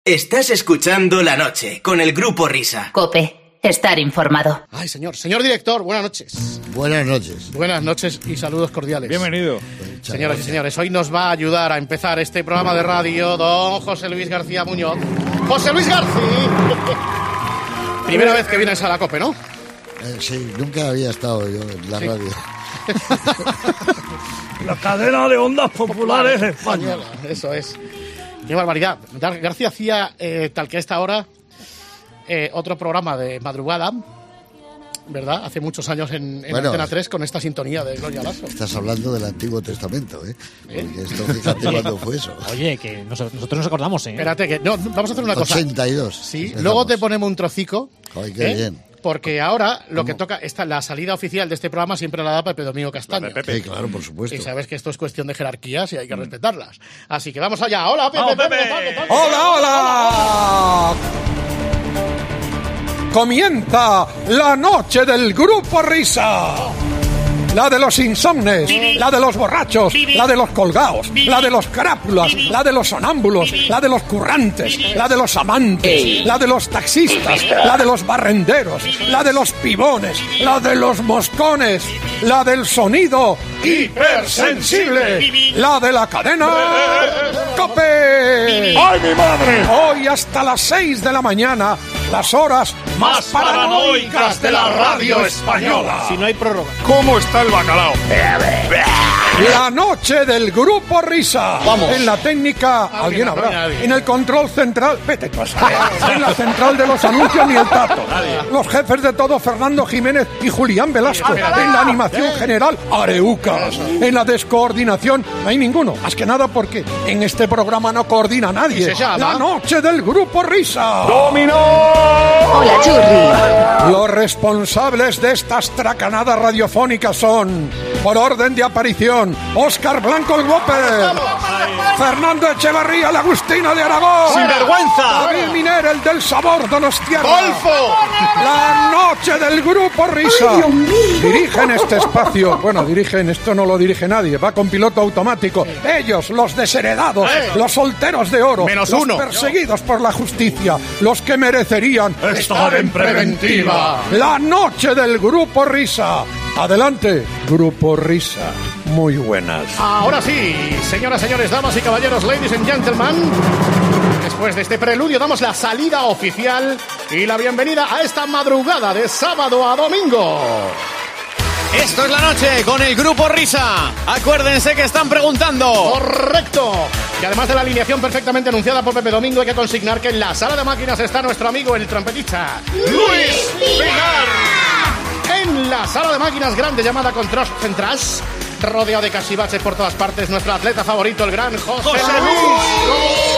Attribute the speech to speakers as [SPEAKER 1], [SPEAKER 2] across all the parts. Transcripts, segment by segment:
[SPEAKER 1] Estás escuchando La Noche con el Grupo Risa.
[SPEAKER 2] COPE. Estar informado.
[SPEAKER 3] Ay, señor director, buenas noches.
[SPEAKER 4] Buenas noches.
[SPEAKER 3] Buenas noches y saludos cordiales.
[SPEAKER 5] Bienvenido.
[SPEAKER 3] Señoras y señores, hoy nos va a ayudar a empezar este programa de radio don José Luis García Muñoz. ¡José Luis García! Primera vez que vienes a la COPE, ¿no?
[SPEAKER 4] Sí, nunca había estado yo en la radio.
[SPEAKER 5] La cadena de ondas populares española.
[SPEAKER 3] Eso es. Qué barbaridad. García hacía, tal que a esta hora, otro programa de madrugada, ¿verdad? Hace muchos años en Antena 3 con esta sintonía de Gloria Lasso.
[SPEAKER 4] Estás hablando del Antiguo Testamento, ¿eh? Porque esto, fíjate cuándo fue eso.
[SPEAKER 6] Oye, que nosotros nos acordamos, ¿eh?
[SPEAKER 3] Espérate, que no, vamos a hacer una cosa.
[SPEAKER 4] 82.
[SPEAKER 3] Sí,
[SPEAKER 4] empezamos.
[SPEAKER 3] luego te ponemos un trocico.
[SPEAKER 4] Ay, qué bien.
[SPEAKER 3] Porque ahora lo que toca, la salida oficial de este programa siempre la da Pepe Domingo Castaño.
[SPEAKER 4] Sí, claro, por supuesto.
[SPEAKER 3] Y sabes que esto es cuestión de jerarquías y hay que respetarlas. Así que vamos allá. ¡Hola, Pepe!
[SPEAKER 5] ¡Vamos, Pepe!
[SPEAKER 7] ¡Hola, hola! Comienza la noche del Grupo Risa. La de los insomnes, la de los borrachos, la de los colgados, la de los crápulas, la de los sonámbulos, la de los currantes, la de los amantes, la de los taxistas, la de los barrenderos, la de los pibones, la de los moscones, la del sonido hipersensible, la de la cadena COPE.
[SPEAKER 5] ¡Ay, mi madre!
[SPEAKER 7] Hoy hasta las 6 de la mañana, las horas más paranoicas de la radio española.
[SPEAKER 6] Si no hay prórroga.
[SPEAKER 5] ¿Cómo está el bacalao?
[SPEAKER 7] La noche del Grupo Risa.
[SPEAKER 3] Vamos.
[SPEAKER 7] En la técnica, alguien habrá.
[SPEAKER 3] nadie.
[SPEAKER 7] En el control central, vete tú a saber. En la central de los anuncios ni el tato. Los jefes de todo, Fernando Jiménez y Julián Velasco. En la animación general, Areucas. En la descoordinación, no hay ninguno. Más que nada porque en este programa no coordina nadie.
[SPEAKER 3] ¿Y se llama?
[SPEAKER 7] La noche del Grupo Risa.
[SPEAKER 5] ¡Dominó!
[SPEAKER 2] Hola, Churri.
[SPEAKER 7] Los responsables de esta astracanada radiofónica son, por orden de aparición, Óscar Blanco el Whopper, Fernando Echevarría el Agustino de Aragón,
[SPEAKER 6] ¡Sinvergüenza!
[SPEAKER 7] David Miner el del sabor donostiarra,
[SPEAKER 3] ¡Golfo!
[SPEAKER 7] la noche del Grupo Risa. Dirigen este espacio, bueno, esto no lo dirige nadie, va con piloto automático. Ellos, los desheredados, los solteros de oro,
[SPEAKER 3] Menos
[SPEAKER 7] los
[SPEAKER 3] uno.
[SPEAKER 7] perseguidos por la justicia, los que merecerían
[SPEAKER 5] Estar en preventiva.
[SPEAKER 7] la noche del Grupo Risa. Adelante, Grupo Risa. Muy buenas.
[SPEAKER 3] Ahora sí, señoras, señores, damas y caballeros, ladies and gentlemen. Después de este preludio damos la salida oficial y la bienvenida a esta madrugada de sábado a domingo.
[SPEAKER 6] Esto es la noche con el Grupo Risa. Acuérdense que están preguntando.
[SPEAKER 3] ¡Correcto! Y además de la alineación perfectamente anunciada por Pepe Domingo, hay que consignar que en la sala de máquinas está nuestro amigo el trompetista Luis Pinar. En la sala de máquinas grande llamada Control Central, rodeado de cachivaches por todas partes, nuestro atleta favorito, el gran José Luis.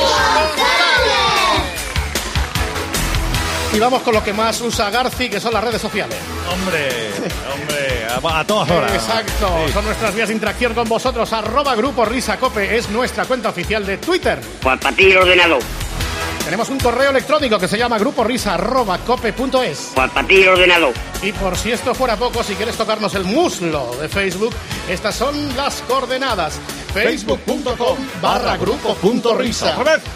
[SPEAKER 3] Y vamos con lo que más usa Garci, que son las redes sociales.
[SPEAKER 5] Hombre, a todas horas.
[SPEAKER 3] Exacto,
[SPEAKER 5] Sí.
[SPEAKER 3] son nuestras vías de interacción con vosotros. @Grupo Risa Cope es nuestra cuenta oficial de Twitter.
[SPEAKER 8] Pues para ti el ordenador.
[SPEAKER 3] Tenemos un correo electrónico que se llama gruporisa@cope.es.
[SPEAKER 8] Pues para ti el ordenador.
[SPEAKER 3] Y por si esto fuera poco, si quieres tocarnos el muslo de Facebook, estas son las coordenadas. Facebook.com/grupo.risa.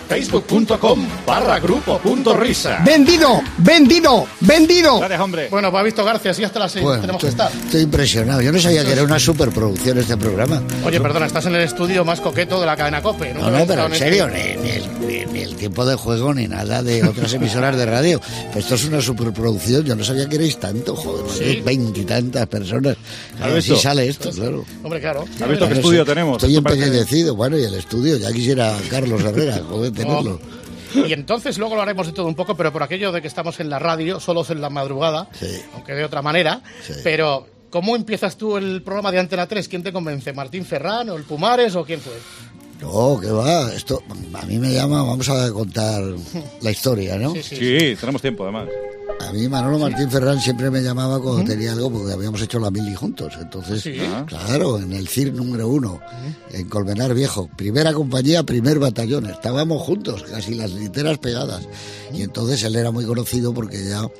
[SPEAKER 3] Facebook.com/grupo.risa.
[SPEAKER 9] ¡Vendido!
[SPEAKER 5] Gracias, hombre.
[SPEAKER 3] Bueno, pues ha visto García, así hasta las 6
[SPEAKER 4] Bueno,
[SPEAKER 3] tenemos que estar.
[SPEAKER 4] estoy impresionado. Yo no sabía que era una superproducción este programa.
[SPEAKER 3] Oye, perdona, estás en el estudio más coqueto de la cadena COPE.
[SPEAKER 4] No, pero en serio, ni el tiempo de juego ni nada de otras emisoras de radio. Pues esto es una superproducción. Yo no sabía que erais tanto, joder, más de 20 y tantas personas. Claro, así
[SPEAKER 5] visto?
[SPEAKER 4] sale esto, claro.
[SPEAKER 3] Hombre, claro.
[SPEAKER 5] ¿Has visto qué
[SPEAKER 4] Claro,
[SPEAKER 5] estudio
[SPEAKER 4] sí.
[SPEAKER 5] tenemos?
[SPEAKER 4] Estoy
[SPEAKER 5] Esto parece-
[SPEAKER 4] empequeñecido. Bueno, y el estudio, ya quisiera Carlos Herrera, joder, tenerlo.
[SPEAKER 3] Y entonces luego lo haremos de todo un poco, pero por aquello de que estamos en la radio, solos en la madrugada,
[SPEAKER 4] Sí.
[SPEAKER 3] aunque de otra manera.
[SPEAKER 4] Sí.
[SPEAKER 3] Pero, ¿cómo empiezas tú el programa de Antena 3? ¿Quién te convence? ¿Martín Ferrán o el Pumares o quién fue?
[SPEAKER 4] No, que va, esto a mí me llama, vamos a contar la historia, ¿no?
[SPEAKER 5] Sí, tenemos tiempo, además.
[SPEAKER 4] A mí Manolo Martín Ferrán siempre me llamaba cuando tenía algo, porque habíamos hecho la mili juntos. Entonces,
[SPEAKER 3] Sí.
[SPEAKER 4] claro, en el CIR número 1, en Colmenar Viejo, primera compañía, primer batallón. Estábamos juntos, casi las literas pegadas. Y entonces él era muy conocido porque ya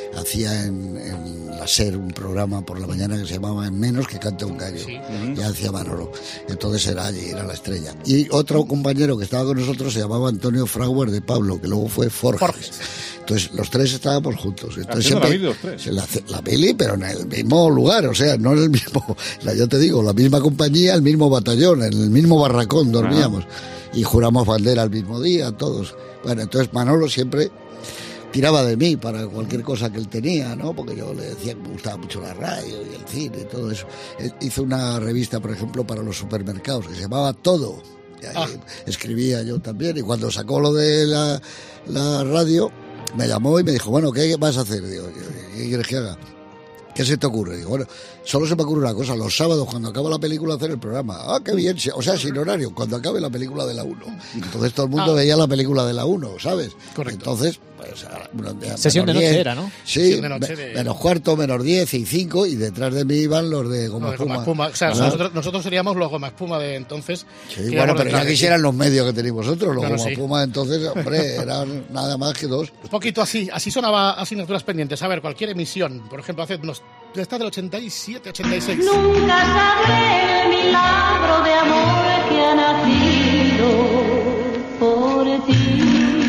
[SPEAKER 4] hacía en la SER un programa por la mañana que se llamaba En menos que canta un gallo. Sí. Ya hacía Manolo. Entonces era allí, era la estrella. Y otro compañero que estaba con nosotros se llamaba Antonio Frauer de Pablo, que luego fue Forges. Entonces los tres estábamos juntos. Entonces siempre la peli, pero en el mismo lugar, o sea, no en el mismo, yo te digo, la misma compañía, el mismo batallón, en el mismo barracón dormíamos. Y juramos bandera el mismo día, todos. Bueno, entonces Manolo siempre tiraba de mí para cualquier cosa que él tenía, ¿no? Porque yo le decía que me gustaba mucho la radio y el cine y todo eso. Hizo una revista, por ejemplo, para los supermercados que se llamaba Todo. Y ahí escribía yo también. Y cuando sacó lo de la radio, me llamó y me dijo, bueno, ¿qué vas a hacer? Digo, ¿qué quieres que haga? ¿Qué se te ocurre? Digo, bueno, solo se me ocurre una cosa, los sábados cuando acaba la película hacer el programa. Ah, qué bien, o sea, sin horario, cuando acabe la película de la 1. Entonces todo el mundo veía la película de la 1, ¿sabes?
[SPEAKER 3] Correcto.
[SPEAKER 4] Entonces, pues...
[SPEAKER 6] Sesión de noche 10, era, ¿no?
[SPEAKER 4] Sí, menos cuarto, menos 10 y 5, y detrás de mí iban los de Goma Espuma.
[SPEAKER 3] O sea, nosotros seríamos los Goma Espuma de entonces.
[SPEAKER 4] Sí, bueno, pero ya quisieran los medios que tenéis vosotros, los Goma Espuma entonces, hombre, eran nada más que 2.
[SPEAKER 3] Un poquito así sonaba Asignaturas Pendientes. A ver, cualquier emisión, por ejemplo, hace unos... Está del 87, 86.
[SPEAKER 9] Nunca sabré el milagro de amor que ha nacido por ti.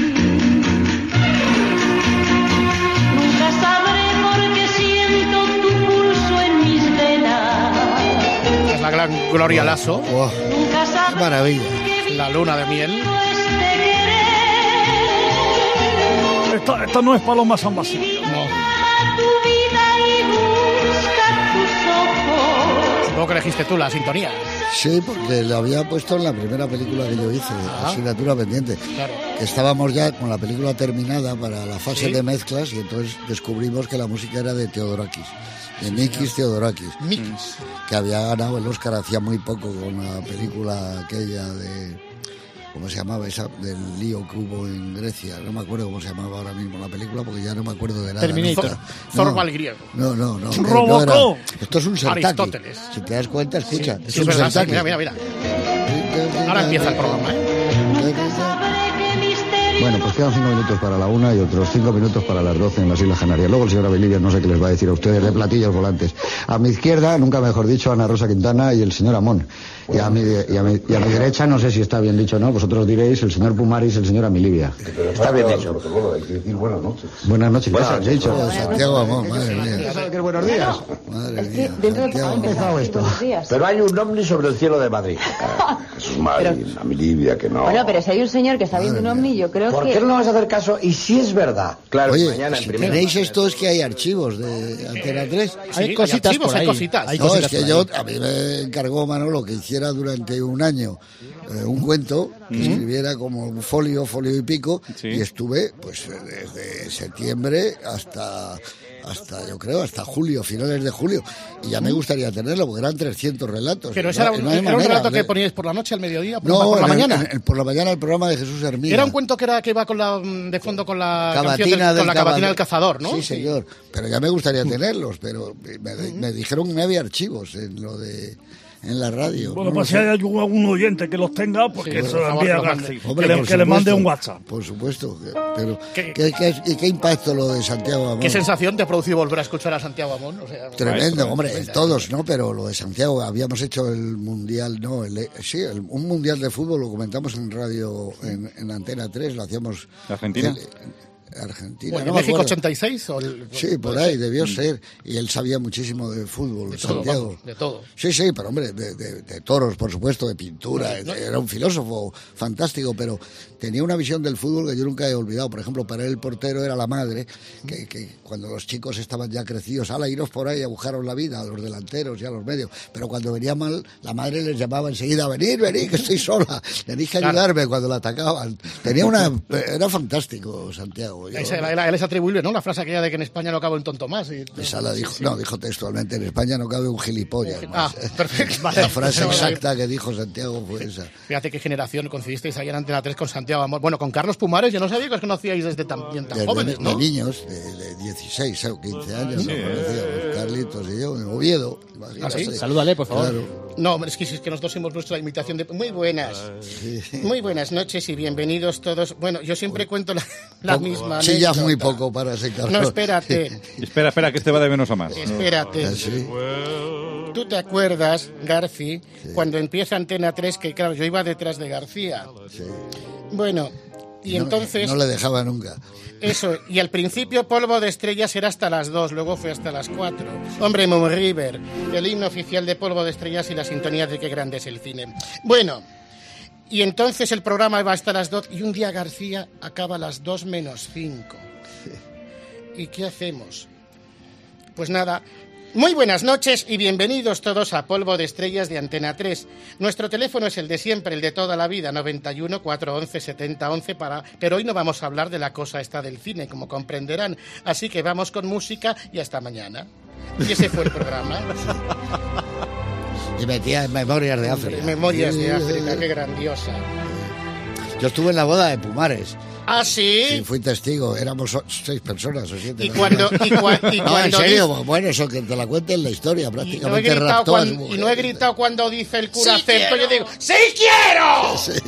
[SPEAKER 9] Nunca sabré por qué siento tu pulso en mis venas.
[SPEAKER 3] Es la gran Gloria Lasso.
[SPEAKER 4] Wow.
[SPEAKER 9] Nunca sabré
[SPEAKER 4] qué maravilla.
[SPEAKER 3] La luna de miel.
[SPEAKER 5] Esta no es Paloma San Basilio.
[SPEAKER 3] No. Supongo que elegiste tú la sintonía.
[SPEAKER 4] Sí, porque la había puesto en la primera película que yo hice, Asignatura Pendiente.
[SPEAKER 3] Claro.
[SPEAKER 4] Que estábamos ya con la película terminada para la fase de mezclas y entonces descubrimos que la música era de Theodorakis, de Mikis Theodorakis, que había ganado el Oscar hacía muy poco con la película aquella de... ¿Cómo se llamaba esa? Del lío que hubo en Grecia. No me acuerdo cómo se llamaba ahora mismo la película porque ya no me acuerdo de nada.
[SPEAKER 3] Terminator. Zorba el griego.
[SPEAKER 4] No.
[SPEAKER 5] Robocop.
[SPEAKER 4] Esto es un Sentaki.
[SPEAKER 3] Aristóteles.
[SPEAKER 4] Si te das cuenta, escucha.
[SPEAKER 3] Sí, es verdad. Mira. Ahora empieza el programa,
[SPEAKER 10] Bueno, pues quedan 5 minutos para la 1 y otros 5 minutos para las 12 en las Islas Canarias. Luego el señor Abilivia no sé qué les va a decir a ustedes de platillos volantes. A mi izquierda, nunca mejor dicho, Ana Rosa Quintana y el señor Amón. Y a mi derecha, no sé si está bien dicho o no, vosotros diréis el señor Pumaris y el señor Amilibia.
[SPEAKER 11] Está bien dicho. Hay que decir buenas noches.
[SPEAKER 10] Buenas noches, ya has dicho.
[SPEAKER 4] Santiago Amón, madre mía.
[SPEAKER 10] ¿Ya sabes qué es buenos días?
[SPEAKER 4] Madre mía.
[SPEAKER 10] Dentro de poco ha empezado esto.
[SPEAKER 11] Pero hay un ovni sobre el cielo de Madrid. Jesús Marín, Amilibia, que no.
[SPEAKER 12] Bueno, pero si hay un señor que está viendo un ovni, yo creo que...
[SPEAKER 11] ¿Por qué no vas a hacer caso? Y si es verdad. Claro,
[SPEAKER 4] oye,
[SPEAKER 11] mañana
[SPEAKER 4] si tenéis esto es que hay archivos de Antena 3.
[SPEAKER 3] Hay cositas archivos, por ahí. Hay cositas.
[SPEAKER 4] No, es que a mí me encargó Manolo que hiciera durante un año un cuento que escribiera como un folio y pico, y estuve pues desde septiembre hasta yo creo, hasta julio, finales de julio, y ya me gustaría tenerlo, porque eran 300 relatos.
[SPEAKER 3] Pero ese era un relato que poníais por la noche, al mediodía, por la mañana.
[SPEAKER 4] Por la mañana el programa de Jesús Hermida.
[SPEAKER 3] Era un cuento que iba de fondo con la cavatina del cazador, ¿no?
[SPEAKER 4] Sí, señor, pero ya me gustaría tenerlos, pero me dijeron que no había archivos en la radio.
[SPEAKER 5] Bueno, pues si hay algún oyente que los tenga, pues que se lo envíe a García. Que le mande un WhatsApp.
[SPEAKER 4] Por supuesto. Pero ¿qué impacto lo de Santiago Amón?
[SPEAKER 3] ¿Qué sensación te ha producido volver a escuchar a Santiago Amón? O sea,
[SPEAKER 4] tremendo, hombre, todos, ¿no? Pero lo de Santiago, habíamos hecho el mundial, un mundial de fútbol, lo comentamos en radio, en Antena 3, lo hacíamos...
[SPEAKER 5] ¿Argentina?
[SPEAKER 4] Argentina.
[SPEAKER 3] ¿En México 86?
[SPEAKER 4] Sí, por ahí, debió ser. Y él sabía muchísimo de fútbol, de Santiago.
[SPEAKER 3] Todo, de todo.
[SPEAKER 4] Sí, pero hombre, de toros, por supuesto, de pintura. Era un filósofo fantástico, pero tenía una visión del fútbol que yo nunca he olvidado. Por ejemplo, para él el portero era la madre, que cuando los chicos estaban ya crecidos, iros por ahí a buscaros la vida, a los delanteros y a los medios. Pero cuando venía mal, la madre les llamaba enseguida, venid, que estoy sola. Tenéis que ayudarme cuando la atacaban. Era fantástico, Santiago.
[SPEAKER 3] Él es atribuible, ¿no? La frase aquella de que en España no cabe un tonto más.
[SPEAKER 4] Esa la dijo, dijo textualmente, en España no cabe un gilipollas.
[SPEAKER 3] Perfecto.
[SPEAKER 4] La frase exacta que dijo Santiago fue esa.
[SPEAKER 3] Fíjate qué generación coincidisteis ahí en Antena 3 con Santiago Amón. Bueno, con Carlos Pumares, yo no sabía que os conocíais desde tan jóvenes, ¿no?
[SPEAKER 4] De niños, de 16 o 15 años, nos conocíamos, Carlitos y yo, en Oviedo.
[SPEAKER 6] ¿Ah, sí? Salúdale, por favor.
[SPEAKER 4] Claro.
[SPEAKER 3] No, es que nosotros hemos nuestra imitación de... Muy buenas. Muy buenas noches y bienvenidos todos. Bueno, yo siempre cuento la misma
[SPEAKER 4] Sí, ya
[SPEAKER 3] anécdota.
[SPEAKER 4] muy poco para ese Carlos.
[SPEAKER 3] No, espérate.
[SPEAKER 13] Espera, que este va de menos a más.
[SPEAKER 3] Espérate.
[SPEAKER 4] ¿Sí?
[SPEAKER 3] ¿Tú te acuerdas, Garci, cuando empieza Antena 3, que claro, yo iba detrás de García?
[SPEAKER 4] Sí.
[SPEAKER 3] Bueno, y entonces...
[SPEAKER 4] No le dejaba nunca.
[SPEAKER 3] Eso, y al principio Polvo de Estrellas era hasta las 2, luego fue hasta las 4. Hombre, Moon River, el himno oficial de Polvo de Estrellas y la sintonía de Qué grande es el cine. Bueno, y entonces el programa iba hasta las 2 y un día García acaba a las 2 menos 5. ¿Y qué hacemos? Pues nada... Muy buenas noches y bienvenidos todos a Polvo de Estrellas de Antena 3. Nuestro teléfono es el de siempre, el de toda la vida, 91 411 70 11 pero hoy no vamos a hablar de la cosa esta del cine, como comprenderán. Así que vamos con música y hasta mañana. Y ese fue el programa.
[SPEAKER 4] Y metía en Memorias de África.
[SPEAKER 3] Memorias de África, qué grandiosa.
[SPEAKER 4] Yo estuve en la boda de Pumares.
[SPEAKER 3] ¿Ah, sí?
[SPEAKER 4] Sí, fui testigo. Éramos 6 personas o 7.
[SPEAKER 3] ¿Y cuando
[SPEAKER 4] no, en serio, bueno, eso que te la cuenten la historia, prácticamente raptó a su mujer.
[SPEAKER 3] Y no he gritado cuando dice el cura acepto, yo digo, ¡sí quiero!
[SPEAKER 4] Sí.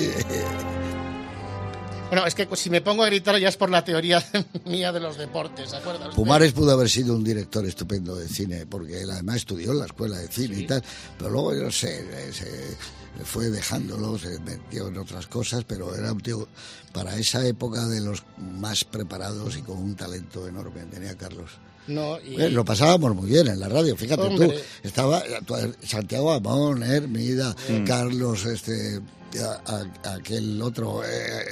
[SPEAKER 3] Bueno, es que si me pongo a gritar ya es por la teoría mía de los deportes, ¿se acuerda usted?
[SPEAKER 4] Pumares pudo haber sido un director estupendo de cine, porque él además estudió en la escuela de cine y tal, pero luego, yo no sé, se fue dejándolo, se metió en otras cosas, pero era un tío, para esa época, de los más preparados y con un talento enorme, tenía Carlos.
[SPEAKER 3] No,
[SPEAKER 4] lo pasábamos muy bien en la radio, fíjate.
[SPEAKER 3] Hombre.
[SPEAKER 4] Tú, estaba Santiago Amón, Hermida, Carlos, aquel otro,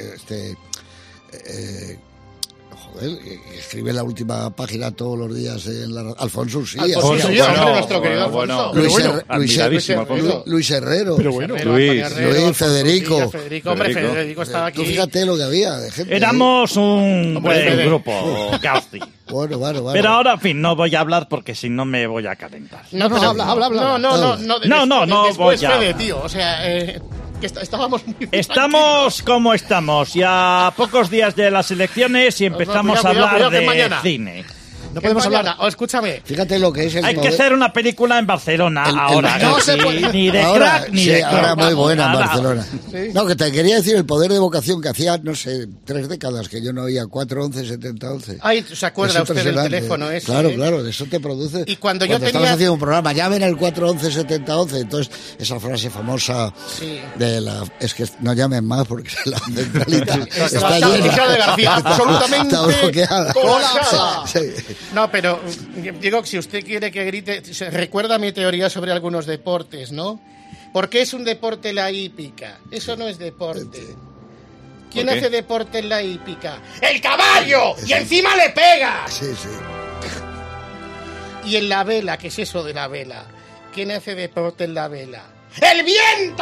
[SPEAKER 4] joder, que escribe la última página todos los días en la Alfonso Usía.
[SPEAKER 3] Alfonso Usía, hombre, nuestro querido Alfonso.
[SPEAKER 4] Luis Herrero.
[SPEAKER 13] Pero bueno,
[SPEAKER 4] Luis Federico.
[SPEAKER 3] Hombre, Federico estaba aquí.
[SPEAKER 4] Tú fíjate lo que había de gente.
[SPEAKER 5] Éramos un buen grupo, Gausti.
[SPEAKER 4] Bueno.
[SPEAKER 5] Pero ahora, en fin, no voy a hablar porque si no me voy a calentar.
[SPEAKER 3] No, habla. No,
[SPEAKER 5] voy a...
[SPEAKER 3] Fede, tío, o sea... que estábamos muy
[SPEAKER 5] Estamos como estamos, ya pocos días de las elecciones y empezamos a hablar de cine.
[SPEAKER 3] No podemos hablar. Escúchame.
[SPEAKER 4] Fíjate lo que es el
[SPEAKER 5] Hay
[SPEAKER 4] poder.
[SPEAKER 5] Que hacer una película en Barcelona ahora.
[SPEAKER 3] No se puede.
[SPEAKER 5] Ni de
[SPEAKER 4] ahora,
[SPEAKER 5] crack, ni
[SPEAKER 4] sí,
[SPEAKER 5] de
[SPEAKER 4] ahora muy buena en Barcelona.
[SPEAKER 3] ¿Sí?
[SPEAKER 4] No, que te quería decir el poder de vocación que hacía, no sé, 3 décadas que yo no oía, 411 70 11.
[SPEAKER 3] Ay, ¿se acuerda usted del teléfono ese?
[SPEAKER 4] Claro, de eso te produce.
[SPEAKER 3] Y cuando yo tenía...
[SPEAKER 4] estabas haciendo un programa, llamen al 411 70 11, entonces esa frase famosa de la... Es que no llamen más porque la centralita está llena.
[SPEAKER 3] de García, absolutamente
[SPEAKER 4] está bloqueada.
[SPEAKER 3] Sí. No, pero digo, si usted quiere que grite, recuerda mi teoría sobre algunos deportes, ¿no? ¿Por qué es un deporte la hípica? Eso no es deporte. ¿Quién hace deporte en la hípica? ¡El caballo! ¡Y encima le pega!
[SPEAKER 4] Sí.
[SPEAKER 3] Y en la vela, ¿qué es eso de la vela? ¿Quién hace deporte en la vela? ¡El viento!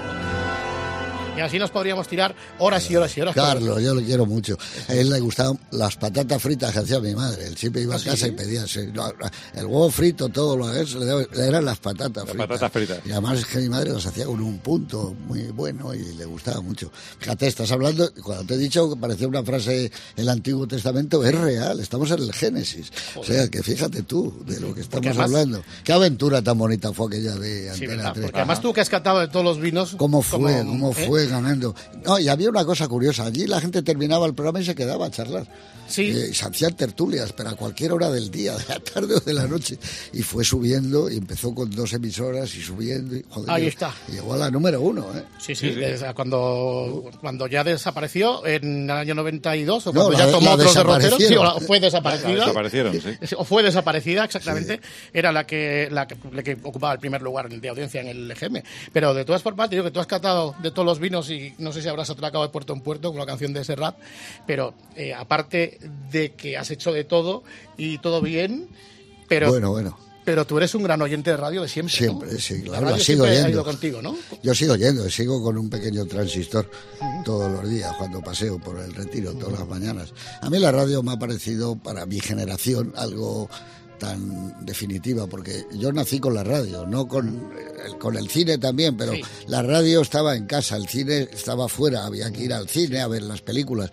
[SPEAKER 3] Y así nos podríamos tirar horas y horas y horas.
[SPEAKER 4] Carlos, yo le quiero mucho. A él le gustaban las patatas fritas que hacía mi madre. Él siempre iba a casa y pedía el huevo frito, todo lo que le eran las patatas fritas. Y además es que mi madre las hacía con un punto muy bueno y le gustaba mucho. Fíjate, estás hablando, cuando te he dicho que parecía una frase el Antiguo Testamento, es real, estamos en el Génesis. Joder. O sea, que fíjate tú de lo que estamos hablando. Qué aventura tan bonita fue aquella de Antena 3.
[SPEAKER 3] Porque además tú que has catado de todos los vinos...
[SPEAKER 4] ¿Cómo fue ganando? No, y había una cosa curiosa. Allí la gente terminaba el programa y se quedaba a charlar.
[SPEAKER 3] Sí.
[SPEAKER 4] Se hacían tertulias, pero a cualquier hora del día, de la tarde o de la noche. Y fue subiendo y empezó con 2 emisoras y subiendo. Y, joder,
[SPEAKER 3] ahí está.
[SPEAKER 4] Y llegó a la número 1, ¿eh?
[SPEAKER 3] Sí. Cuando ya desapareció en el año 92 o cuando ya tomó otros derroteros. Sí, o fue desaparecida. O fue desaparecida, exactamente. Sí. Era la que ocupaba el primer lugar de audiencia en el EGM. Pero de todas formas, digo que tú has catado de todos los vinos y no sé si habrás atracado de puerto en puerto con la canción de Serrat, pero aparte de que has hecho de todo y todo bien, pero...
[SPEAKER 4] Bueno.
[SPEAKER 3] Pero tú eres un gran oyente de radio de siempre.
[SPEAKER 4] Siempre,
[SPEAKER 3] ¿no?
[SPEAKER 4] sí, claro, la sigo oyendo.
[SPEAKER 3] Ha ido contigo, ¿no?
[SPEAKER 4] Yo sigo oyendo, sigo con un pequeño transistor todos los días cuando paseo por el Retiro, todas las mañanas. A mí la radio me ha parecido, para mi generación, algo tan definitiva, porque yo nací con la radio, no con el cine también, pero la radio estaba en casa, el cine estaba fuera, había que ir al cine a ver las películas.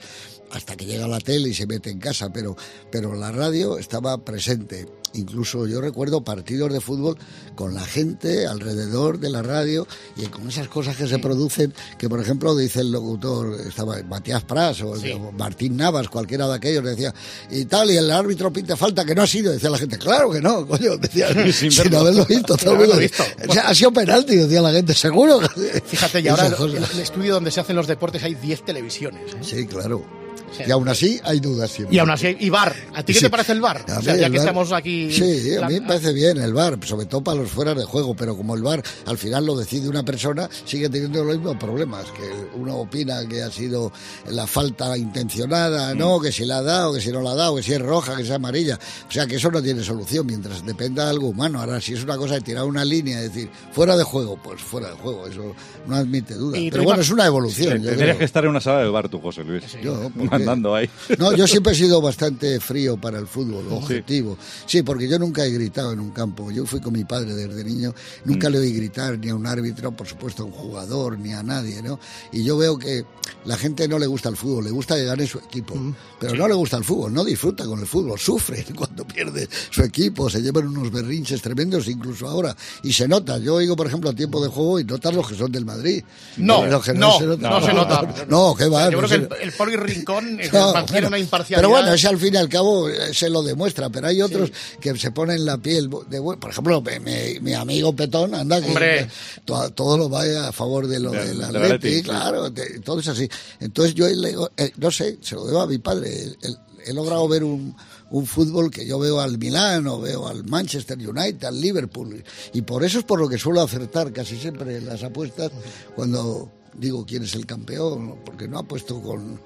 [SPEAKER 4] hasta que llega la tele y se mete en casa, pero la radio estaba presente. Incluso yo recuerdo partidos de fútbol con la gente alrededor de la radio y con esas cosas que se producen, que por ejemplo dice el locutor, estaba Matías Pras o Martín Navas, cualquiera de aquellos, decía, y tal, y el árbitro pita falta, que no ha sido, decía la gente, claro que no, coño, decía, sin haberlo visto, todo el mundo, o sea, ha sido penalti, decía la gente, seguro.
[SPEAKER 3] Fíjate, y ahora en el estudio donde se hacen los deportes hay 10 televisiones, ¿eh?
[SPEAKER 4] Sí, claro. Y aún así hay dudas siempre.
[SPEAKER 3] Y aún así hay VAR. ¿A ti qué te parece el VAR? O sea, ya que estamos aquí...
[SPEAKER 4] Sí, a mí me parece bien el VAR, sobre todo para los fueras de juego, pero como el VAR al final lo decide una persona, sigue teniendo los mismos problemas, que uno opina que ha sido la falta intencionada, no, que si la ha dado, que si no la ha dado, que si es roja, que si es amarilla. O sea, que eso no tiene solución mientras dependa de algo humano. Ahora, si es una cosa de tirar una línea y decir, fuera de juego, pues fuera de juego, eso no admite duda. Pero bueno, es una evolución.
[SPEAKER 13] Tendrías que estar en una sala del VAR tú, José Luis.
[SPEAKER 4] Yo,
[SPEAKER 13] mandando ahí.
[SPEAKER 4] No, yo siempre he sido bastante frío para el fútbol, objetivo. Sí, porque yo nunca he gritado en un campo. Yo fui con mi padre desde niño, nunca le oí gritar ni a un árbitro, por supuesto a un jugador, ni a nadie, ¿no? Y yo veo que la gente no le gusta el fútbol, le gusta que gane su equipo, pero no le gusta el fútbol, no disfruta con el fútbol, sufre cuando pierde su equipo, se llevan unos berrinches tremendos incluso ahora, y se nota. Yo oigo, por ejemplo, a tiempo de juego y notas los que son del Madrid. No se nota. No, qué va.
[SPEAKER 3] Yo creo que el Poli Rincón mantiene una imparcialidad.
[SPEAKER 4] Pero bueno, ese al fin y al cabo se lo demuestra, pero hay otros que se ponen la piel de por ejemplo, mi amigo Petón, anda, que todo lo va a favor de lo del Atleti, claro, todo es así. Entonces yo no sé, se lo debo a mi padre, he logrado ver un fútbol que yo veo al Milán o veo al Manchester United, al Liverpool, y por eso es por lo que suelo acertar casi siempre en las apuestas cuando digo quién es el campeón, porque no apuesto con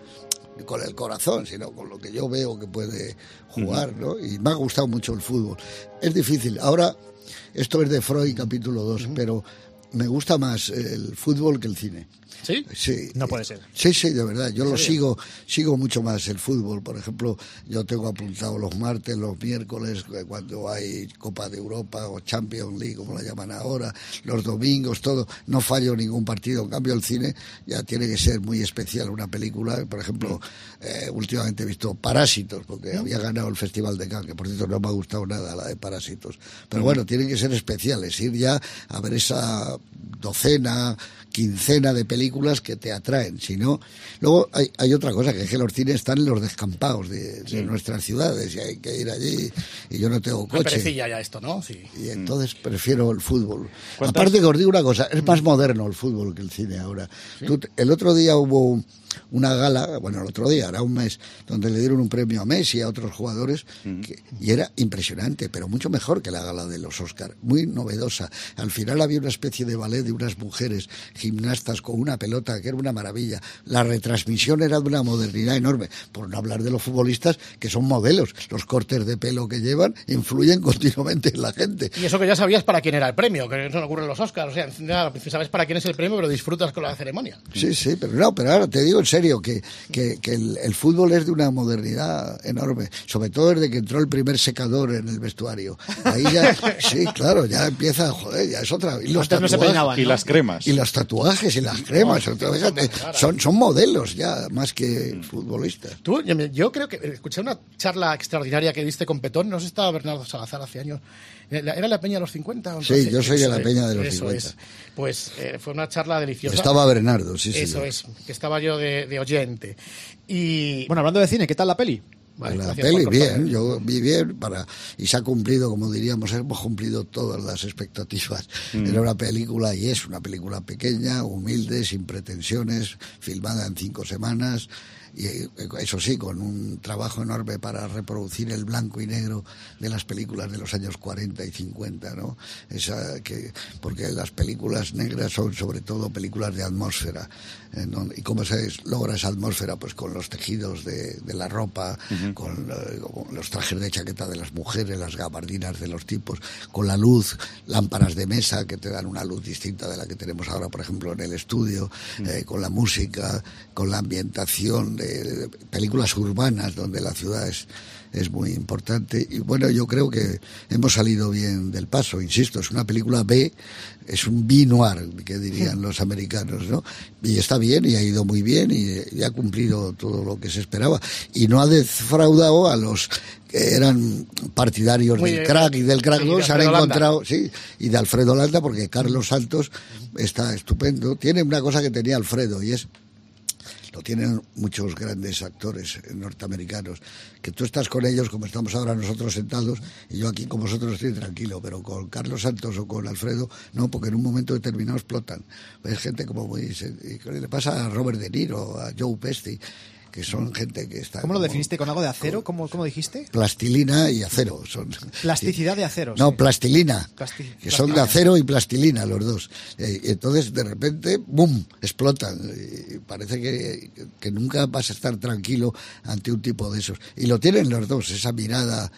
[SPEAKER 4] el corazón, sino con lo que yo veo que puede jugar, ¿no? Y me ha gustado mucho el fútbol. Es difícil. Ahora, esto es de Freud, capítulo 2, pero me gusta más el fútbol que el cine.
[SPEAKER 3] ¿Sí?
[SPEAKER 4] Sí.
[SPEAKER 3] No puede ser.
[SPEAKER 4] Sí, de verdad. Yo lo sigo mucho más el fútbol. Por ejemplo, yo tengo apuntado los martes, los miércoles, cuando hay Copa de Europa o Champions League, como la llaman ahora, los domingos, todo. No fallo ningún partido. En cambio, el cine ya tiene que ser muy especial. Una película, por ejemplo, últimamente he visto Parásitos, porque había ganado el Festival de Cannes, que por cierto no me ha gustado nada la de Parásitos. Pero bueno, tienen que ser especiales. Ir ya a ver esa docena, quincena de películas que te atraen, si no... Luego hay otra cosa, que es que los cines están en los descampados de nuestras ciudades y hay que ir allí, y yo no tengo coche.
[SPEAKER 3] Perecilla ya esto, ¿no? Sí.
[SPEAKER 4] Y entonces prefiero el fútbol. Aparte que os digo una cosa, es más moderno el fútbol que el cine ahora. ¿Sí? El otro día hubo una gala, bueno, el otro día, era un mes, donde le dieron un premio a Messi y a otros jugadores, y era impresionante, pero mucho mejor que la gala de los Oscar, muy novedosa. Al final había una especie de ballet de unas mujeres gimnastas con una pelota, que era una maravilla. La retransmisión era de una modernidad enorme, por no hablar de los futbolistas, que son modelos. Los cortes de pelo que llevan influyen continuamente en la gente.
[SPEAKER 3] Y eso que ya sabías para quién era el premio, que eso no ocurre en los Oscars, o sea, sabes para quién es el premio, pero disfrutas con la ceremonia.
[SPEAKER 4] Sí, pero ahora te digo en serio que el fútbol es de una modernidad enorme, sobre todo desde que entró el primer secador en el vestuario. Ahí ya, sí, claro, ya empieza, joder, ya es otra. Y los tatuajes,
[SPEAKER 13] no se peinaban, ¿no? Y las cremas.
[SPEAKER 4] Y los tatuajes y las cremas. Fíjate, son modelos ya, más que futbolistas.
[SPEAKER 3] Yo creo que escuché una charla extraordinaria que diste con Petón, no sé, estaba Bernardo Salazar hace años. ¿Era la Peña de los 50?
[SPEAKER 4] Sí, yo soy de la Peña de los 50.
[SPEAKER 3] Es. Pues fue una charla deliciosa.
[SPEAKER 4] Estaba Bernardo, sí.
[SPEAKER 3] Eso es, que estaba yo de oyente. Y
[SPEAKER 6] bueno, hablando de cine, ¿qué tal la peli?
[SPEAKER 4] Vale, la peli bien, yo vi bien y se ha cumplido, como diríamos, hemos cumplido todas las expectativas. Era una película, y es una película pequeña, humilde, sin pretensiones, filmada en 5 semanas, y eso sí, con un trabajo enorme para reproducir el blanco y negro de las películas de los años 40 y 50, ¿no? Porque las películas negras son sobre todo películas de atmósfera. ¿Y cómo se logra esa atmósfera? Pues con los tejidos de la ropa, con los trajes de chaqueta de las mujeres, las gabardinas de los tipos, con la luz, lámparas de mesa que te dan una luz distinta de la que tenemos ahora, por ejemplo, en el estudio, con la música, con la ambientación de películas urbanas donde la ciudad es muy importante. Y bueno, yo creo que hemos salido bien del paso, insisto, es una película B, es un B-noir, que dirían los americanos, ¿no? Y está bien, y ha ido muy bien, y ha cumplido todo lo que se esperaba. Y no ha defraudado a los que eran partidarios del crack y del crack 2, se han encontrado, y de Alfredo Landa, porque Carlos Santos está estupendo. Tiene una cosa que tenía Alfredo, y es, lo tienen muchos grandes actores norteamericanos, que tú estás con ellos como estamos ahora nosotros sentados, y yo aquí con vosotros estoy tranquilo, pero con Carlos Santos o con Alfredo no, porque en un momento determinado explotan. Es gente como muy... le pasa a Robert De Niro, a Joe Pesci, que son gente que está...
[SPEAKER 14] ¿Cómo lo definiste? ¿Con algo de acero? ¿Cómo dijiste?
[SPEAKER 4] Plastilina y acero.
[SPEAKER 14] Plasticidad de acero.
[SPEAKER 4] No, plastilina. Que son de acero y plastilina los dos. Y entonces, de repente, ¡bum!, explotan. Y parece que nunca vas a estar tranquilo ante un tipo de esos. Y lo tienen los dos, esa mirada...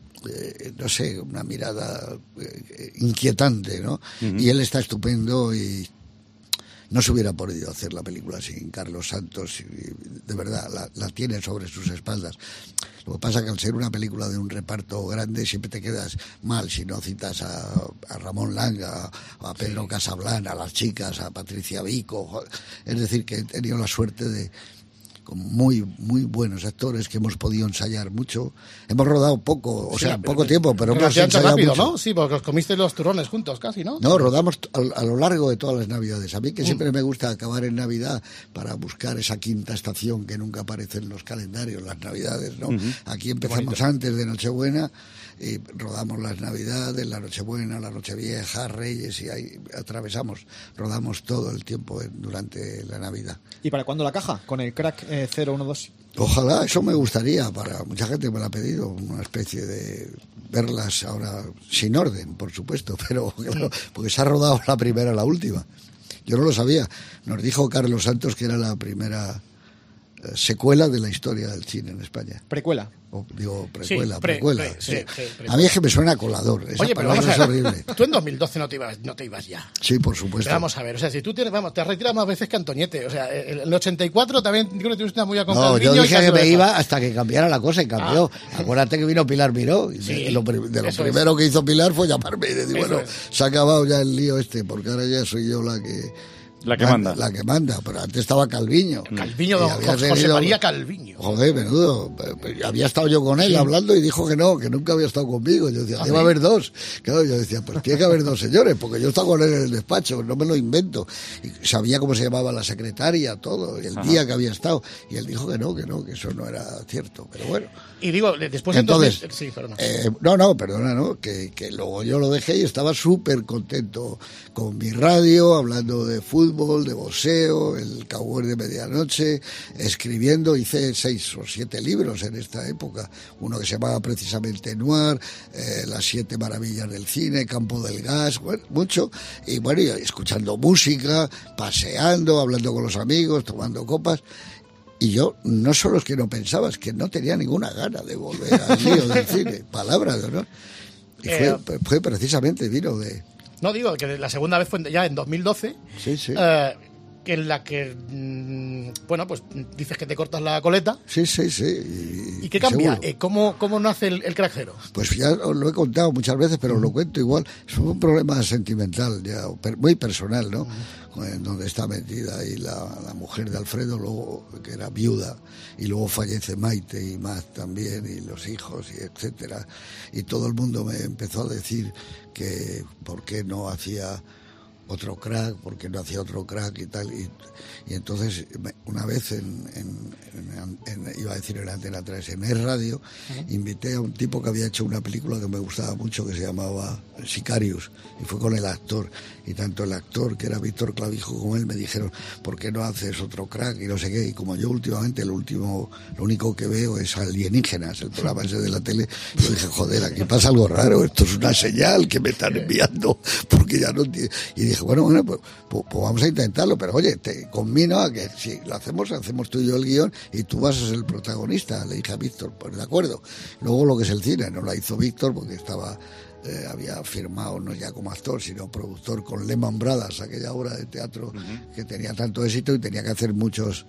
[SPEAKER 4] no sé, una mirada inquietante, ¿no? Y él está estupendo y... No se hubiera podido hacer la película sin Carlos Santos, y de verdad, la tiene sobre sus espaldas. Lo que pasa es que al ser una película de un reparto grande siempre te quedas mal si no citas a Ramón Langa, a Pedro Casablan, a las chicas, a Patricia Vico. Es decir, que he tenido la suerte de... con muy muy buenos actores que hemos podido ensayar mucho. Hemos rodado poco, poco tiempo, pero hemos ensayado
[SPEAKER 3] rápido,
[SPEAKER 4] mucho.
[SPEAKER 3] ¿no? Sí, porque os comisteis los turrones juntos casi, ¿no?
[SPEAKER 4] No, rodamos a lo largo de todas las Navidades. A mí que siempre me gusta acabar en Navidad para buscar esa quinta estación que nunca aparece en los calendarios, las Navidades, ¿no? Aquí empezamos antes de Nochebuena y rodamos las Navidades, la Nochebuena, la Nochevieja, Reyes, y ahí rodamos todo el tiempo durante la Navidad.
[SPEAKER 14] ¿Y para cuándo la caja? Con el crack 012.
[SPEAKER 4] Ojalá, eso me gustaría, para mucha gente me lo ha pedido, una especie de verlas ahora sin orden, por supuesto, pero claro, porque se ha rodado la primera, la última. Yo no lo sabía. Nos dijo Carlos Santos que era la primera secuela de la historia del cine en España.
[SPEAKER 14] ¿Precuela?
[SPEAKER 4] Precuela.
[SPEAKER 3] Sí.
[SPEAKER 4] A mí es que me suena colador. Esa
[SPEAKER 3] Oye, pero vamos a ver,
[SPEAKER 4] horrible.
[SPEAKER 3] Tú en 2012 no te ibas ya.
[SPEAKER 4] Sí, por supuesto.
[SPEAKER 3] Pero vamos a ver, o sea, si tú te has retirado más veces que Antoñete. O sea, el 84 también creo que tuviste una muy con Calviño.
[SPEAKER 4] No, yo dije que me iba hasta que cambiara la cosa y cambió. Acuérdate que vino Pilar Miró. Y lo primero que hizo Pilar fue llamarme y decir, bueno, se ha acabado ya el lío porque ahora ya soy yo la que
[SPEAKER 13] manda.
[SPEAKER 4] La que manda, pero antes estaba Calviño.
[SPEAKER 3] José María Calviño.
[SPEAKER 4] Joder, menudo. Había estado yo con él hablando y dijo que nunca había estado conmigo. Yo decía, debe haber dos. Claro, yo decía, pues tiene que haber dos señores, porque yo estaba con él en el despacho, no me lo invento. Y sabía cómo se llamaba la secretaria, todo, y el día que había estado. Y él dijo que que eso no era cierto. Pero bueno.
[SPEAKER 3] Y digo, después
[SPEAKER 4] entonces
[SPEAKER 3] sí, perdona.
[SPEAKER 4] Perdona, que luego yo lo dejé y estaba súper contento con mi radio, hablando de fútbol, de boxeo, el Cowboy de Medianoche, escribiendo. Hice 6 o 7 libros en esta época, uno que se llamaba precisamente Noir, Las 7 maravillas del cine, Campo del Gas, bueno, mucho, y bueno, y escuchando música, paseando, hablando con los amigos, tomando copas. Y yo no solo es que no pensaba, es que no tenía ninguna gana de volver al lío del cine, palabra de honor. Y fue precisamente vino de...
[SPEAKER 3] No, digo que la segunda vez fue ya en 2012,
[SPEAKER 4] sí.
[SPEAKER 3] Que en la que, bueno, pues dices que te cortas la coleta.
[SPEAKER 4] Sí.
[SPEAKER 3] ¿Y qué cambia? ¿Cómo nace el crack cero?
[SPEAKER 4] Pues ya os lo he contado muchas veces, pero lo cuento igual. Es un problema sentimental, ya muy personal, ¿no? Donde está metida ahí la mujer de Alfredo, luego que era viuda, y luego fallece Maite y más también, y los hijos, y etcétera. Y todo el mundo me empezó a decir que por qué no hacía otro crack, porque no hacía otro crack y tal, y entonces una vez iba a decir en Antena 3, en Es Radio, invité a un tipo que había hecho una película que me gustaba mucho que se llamaba Sicarius, y fue con el actor, y tanto el actor, que era Víctor Clavijo, como él me dijeron, ¿por qué no haces otro crack? Y no sé qué, y como yo últimamente lo único que veo es Alienígenas, el programa ese de la tele, yo dije, joder, aquí pasa algo raro, esto es una señal que me están enviando, porque ya no entiendo. Y dije, bueno, pues vamos a intentarlo, pero oye, te convino a que si lo hacemos tú y yo el guión y tú vas a ser el protagonista. Le dije a Víctor, pues de acuerdo. Luego lo que es el cine, no la hizo Víctor porque estaba había firmado no ya como actor sino productor con Lehman Brothers, aquella obra de teatro que tenía tanto éxito y tenía que hacer muchos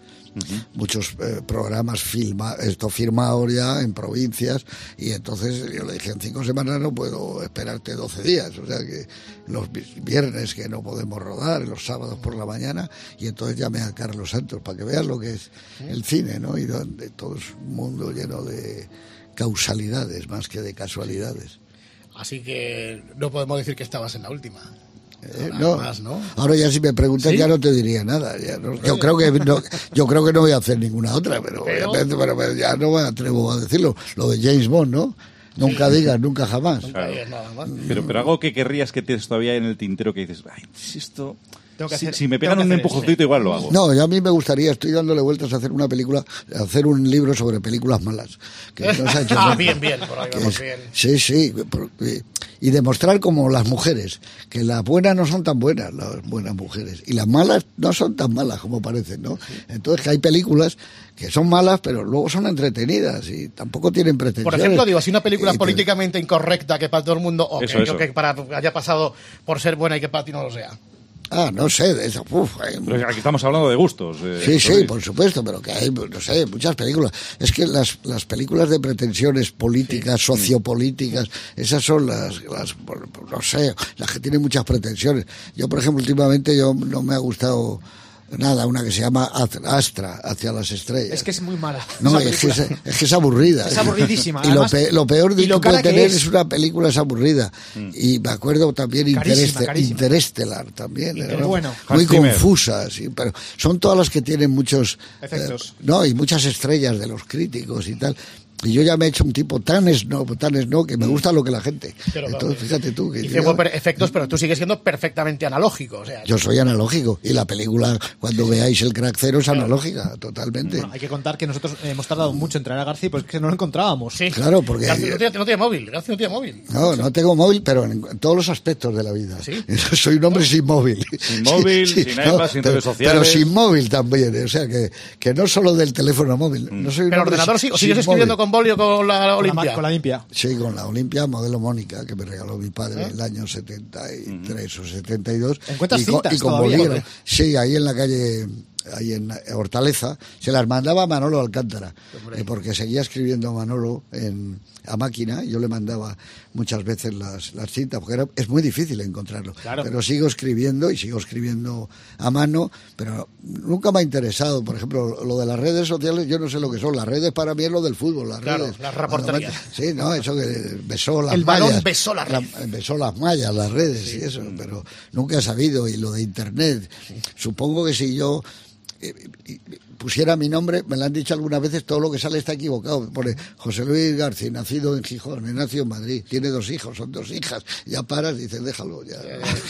[SPEAKER 4] programas firmados ya en provincias, y entonces yo le dije, en 5 semanas no puedo esperarte 12 días, o sea que los viernes que no podemos rodar, los sábados por la mañana, y entonces llamé a Carlos Santos para que veas lo que es el cine, ¿no? Y donde todo es un mundo lleno de causalidades más que de casualidades.
[SPEAKER 3] Así que no podemos decir que estabas en la última.
[SPEAKER 4] No.
[SPEAKER 3] Más, ¿no?
[SPEAKER 4] Ahora ya si me preguntas, ¿sí? Ya no te diría nada. Ya no, yo creo que no voy a hacer ninguna otra, pero ya no me atrevo a decirlo. Lo de James Bond, ¿no? Nunca digas, nunca jamás.
[SPEAKER 13] Claro. Pero algo que querrías que tienes todavía en el tintero que dices, ay, si esto... Si me pegan un empujoncito, igual lo hago.
[SPEAKER 4] No, yo a mí me gustaría, estoy dándole vueltas a hacer una película, hacer un libro sobre películas malas. Que no se ha hecho
[SPEAKER 3] bien, por ahí vamos bien.
[SPEAKER 4] Sí, y demostrar como las mujeres, que las buenas no son tan buenas, las buenas mujeres, y las malas no son tan malas como parecen, ¿no? Entonces que hay películas que son malas, pero luego son entretenidas y tampoco tienen pretensiones.
[SPEAKER 3] Por ejemplo, si una película políticamente incorrecta que para todo el mundo, o que para haya pasado por ser buena y que para ti no lo sea.
[SPEAKER 4] No sé, de eso.
[SPEAKER 13] Pero aquí estamos hablando de gustos.
[SPEAKER 4] Sí, por supuesto, pero que hay, no sé, muchas películas. Es que las películas de pretensiones políticas, sociopolíticas, esas son las, no sé, las que tienen muchas pretensiones. Yo, por ejemplo, últimamente no me ha gustado nada, una que se llama Astra, Hacia las Estrellas.
[SPEAKER 14] Es que es muy mala.
[SPEAKER 4] No, es que es aburrida.
[SPEAKER 14] Es aburridísima.
[SPEAKER 4] Y
[SPEAKER 14] además,
[SPEAKER 4] lo peor que puede tener es una película es aburrida. Y me acuerdo también Interestelar también.
[SPEAKER 14] Bueno.
[SPEAKER 4] Muy confusa, sí, pero son todas las que tienen muchos
[SPEAKER 14] efectos.
[SPEAKER 4] Y muchas estrellas de los críticos y tal. Y yo ya me he hecho un tipo tan snob, que me gusta lo que la gente.
[SPEAKER 3] Pero,
[SPEAKER 4] entonces, fíjate tú. Que
[SPEAKER 3] efectos, pero tú sigues siendo perfectamente analógico. O sea,
[SPEAKER 4] yo soy analógico. Y la película, cuando veáis el Crack 0, es analógica, totalmente.
[SPEAKER 14] Bueno, hay que contar que nosotros hemos tardado mucho en traer a García, pues que no lo encontrábamos.
[SPEAKER 3] Sí.
[SPEAKER 4] Claro, porque...
[SPEAKER 3] García no tiene móvil. García no tiene móvil.
[SPEAKER 4] No tengo móvil, pero en todos los aspectos de la vida.
[SPEAKER 3] ¿Sí?
[SPEAKER 4] Soy un hombre sin móvil.
[SPEAKER 13] Sin móvil, sin iPad, sin redes sociales.
[SPEAKER 4] Pero sin móvil también. O sea, que no solo del teléfono móvil. No soy
[SPEAKER 3] pero ordenador sí, o sigues escribiendo con boli o con la Olimpia.
[SPEAKER 14] Con la Olimpia.
[SPEAKER 4] Sí, con la Olimpia, modelo Mónica, que me regaló mi padre en el año 73 o 72.
[SPEAKER 14] ¿Encuentras cintas
[SPEAKER 4] y con
[SPEAKER 14] todavía?
[SPEAKER 4] bolígrafo. Sí, ahí en la calle, ahí en Hortaleza, se las mandaba a Manolo Alcántara, porque seguía escribiendo Manolo a máquina, y yo le mandaba muchas veces las cintas, porque es muy difícil encontrarlo.
[SPEAKER 14] Claro.
[SPEAKER 4] Pero sigo escribiendo a mano, pero nunca me ha interesado, por ejemplo, lo de las redes sociales, yo no sé lo que son. Las redes para mí es lo del fútbol, las redes.
[SPEAKER 3] Las reporterías.
[SPEAKER 4] Sí, no, eso que besó las
[SPEAKER 3] el
[SPEAKER 4] mallas.
[SPEAKER 3] balón besó la red.
[SPEAKER 4] Besó las mallas, las redes y eso, pero nunca he sabido. Y lo de Internet, supongo que si yo pusiera mi nombre, me lo han dicho algunas veces, todo lo que sale está equivocado. Pone José Luis García, nacido en Gijón, nacido en Madrid, tiene 2 hijos, son 2 hijas. Ya paras y dices, déjalo. Ya.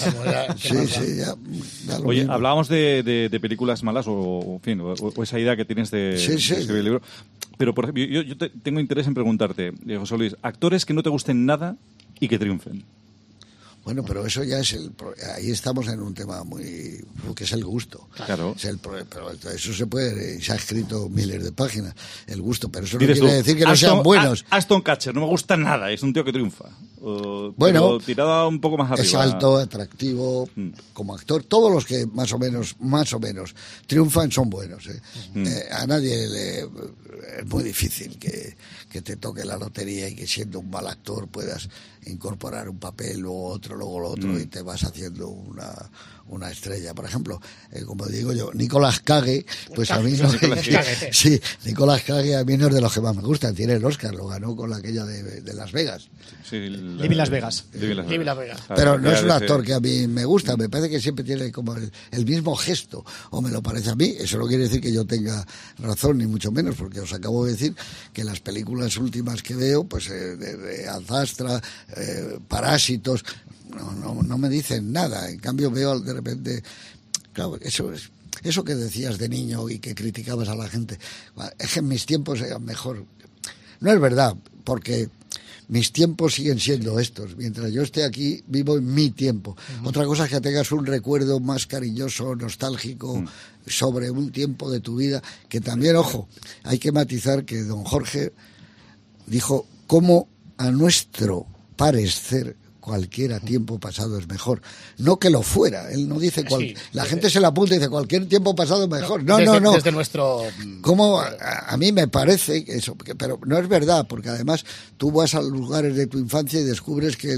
[SPEAKER 4] Ya.
[SPEAKER 13] Oye, hablábamos de películas malas o esa idea que tienes de escribir el libro. Pero, por ejemplo, yo tengo interés en preguntarte, José Luis, actores que no te gusten nada y que triunfen.
[SPEAKER 4] Bueno, pero eso ya es ahí estamos en un tema que es el gusto.
[SPEAKER 13] Claro.
[SPEAKER 4] Pero eso se ha escrito miles de páginas, el gusto, pero eso no quiere decir que no sean buenos.
[SPEAKER 13] Ashton Kutcher no me gusta nada, es un tío que triunfa.
[SPEAKER 4] Bueno,
[SPEAKER 13] tirada un poco más arriba.
[SPEAKER 4] Es alto, atractivo, como actor. Todos los que más o menos triunfan son buenos. A nadie es muy difícil que te toque la lotería y que siendo un mal actor puedas incorporar un papel, luego otro, luego lo otro, y te vas haciendo una estrella. Por ejemplo, como digo yo, Nicolas Cage, pues a mí no... Sí, Nicolas Cage a mí no es de los que más me gustan. Tiene el Oscar, lo ganó con aquella de Las Vegas.
[SPEAKER 13] Sí,
[SPEAKER 14] Living Las Vegas.
[SPEAKER 3] Living Las Vegas.
[SPEAKER 4] Pero no es un actor que a mí me gusta, me parece que siempre tiene como el mismo gesto, o me lo parece a mí. Eso no quiere decir que yo tenga razón, ni mucho menos, porque os acabo de decir que las películas últimas que veo, pues de Azastra, Parásitos, no me dicen nada. En cambio veo de repente, claro, eso que decías de niño y que criticabas a la gente, es que en mis tiempos eran mejor. No es verdad, porque mis tiempos siguen siendo estos. Mientras yo esté aquí, vivo en mi tiempo. Otra cosa es que tengas un recuerdo más cariñoso, nostálgico, sobre un tiempo de tu vida, que también, ojo, hay que matizar que don Jorge dijo cómo a nuestro parecer cualquier tiempo pasado es mejor. No que lo fuera, él no dice la gente se la apunta y dice cualquier tiempo pasado es mejor. No.
[SPEAKER 3] Desde nuestro...
[SPEAKER 4] Como a mí me parece eso, pero no es verdad, porque además tú vas a lugares de tu infancia y descubres que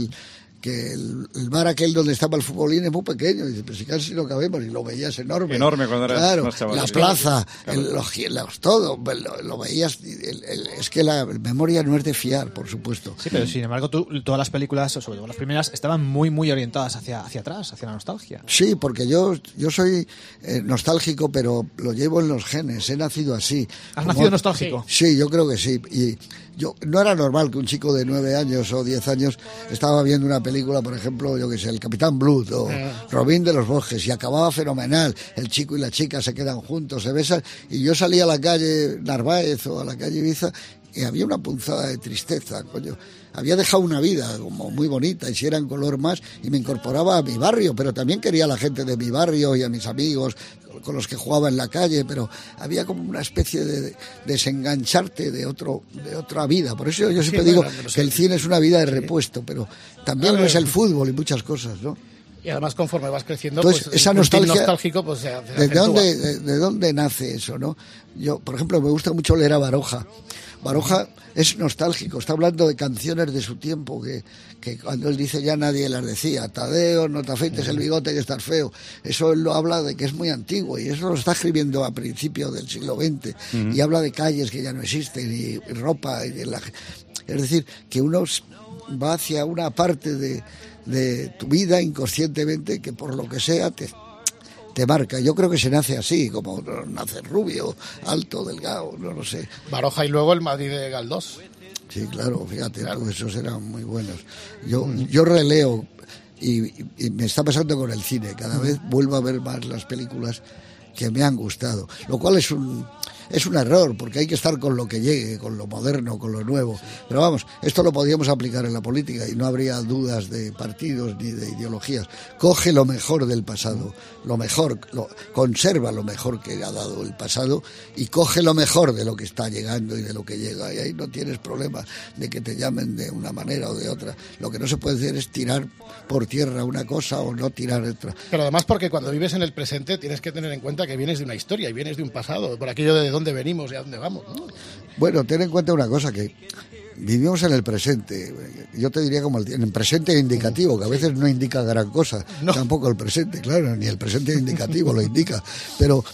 [SPEAKER 4] el bar aquel donde estaba el futbolín es muy pequeño, y dices, pero si casi no cabemos, y lo veías enorme.
[SPEAKER 13] Enorme cuando eras más chaval.
[SPEAKER 4] La plaza, todo, lo veías, es que la memoria no es de fiar, por supuesto.
[SPEAKER 14] Sí, pero sin embargo todas las películas, sobre todo las primeras, estaban muy, muy orientadas hacia atrás, hacia la nostalgia.
[SPEAKER 4] Sí, porque yo soy nostálgico, pero lo llevo en los genes, he nacido así.
[SPEAKER 14] ¿Has nacido nostálgico?
[SPEAKER 4] Sí, yo creo que sí, y no era normal que un chico de 9 años o 10 años estaba viendo una película, por ejemplo, yo que sé, El Capitán Blood o Robin de los Bosques, y acababa fenomenal, el chico y la chica se quedan juntos, se besan, y yo salía a la calle Narváez o a la calle Ibiza y había una punzada de tristeza, coño. Había dejado una vida como muy bonita, y si era en color más, y me incorporaba a mi barrio, pero también quería a la gente de mi barrio y a mis amigos con los que jugaba en la calle, pero había como una especie de desengancharte de otra vida. Por eso yo siempre digo que el cine es una vida de repuesto, pero también lo es el fútbol y muchas cosas, ¿no?
[SPEAKER 3] Y además conforme vas creciendo,
[SPEAKER 4] entonces,
[SPEAKER 3] pues
[SPEAKER 4] esa nostalgia,
[SPEAKER 3] nostálgico, pues
[SPEAKER 4] ¿de dónde nace eso, no? Yo, por ejemplo, me gusta mucho leer a Baroja. Baroja es nostálgico, está hablando de canciones de su tiempo que cuando él dice ya nadie las decía. Tadeo, no te afeites el bigote que estás feo. Eso él lo habla de que es muy antiguo, y eso lo está escribiendo a principios del siglo XX, y habla de calles que ya no existen y ropa. Es decir, que uno va hacia una parte de tu vida inconscientemente que por lo que sea te marca. Yo creo que se nace así, como nace rubio, alto, delgado, no lo sé.
[SPEAKER 3] Baroja y luego el Madrid de Galdós.
[SPEAKER 4] Sí, claro, fíjate, claro. Esos eran muy buenos. Yo releo y me está pasando con el cine. Cada vez vuelvo a ver más las películas que me han gustado, lo cual es un error, porque hay que estar con lo que llegue, con lo moderno, con lo nuevo. Pero vamos, esto lo podríamos aplicar en la política y no habría dudas de partidos ni de ideologías. Coge lo mejor del pasado, lo mejor, conserva lo mejor que ha dado el pasado y coge lo mejor de lo que está llegando y de lo que llega. Y ahí no tienes problema de que te llamen de una manera o de otra. Lo que no se puede hacer es tirar por tierra una cosa o no tirar otra.
[SPEAKER 3] Pero además porque cuando vives en el presente tienes que tener en cuenta que vienes de una historia y vienes de un pasado, por aquello de dónde venimos y a dónde vamos, ¿no?
[SPEAKER 4] Bueno, ten en cuenta una cosa, que vivimos en el presente. Yo te diría como en el presente indicativo, que a veces no indica gran cosa. No. Tampoco el presente, claro, ni el presente indicativo lo indica. Pero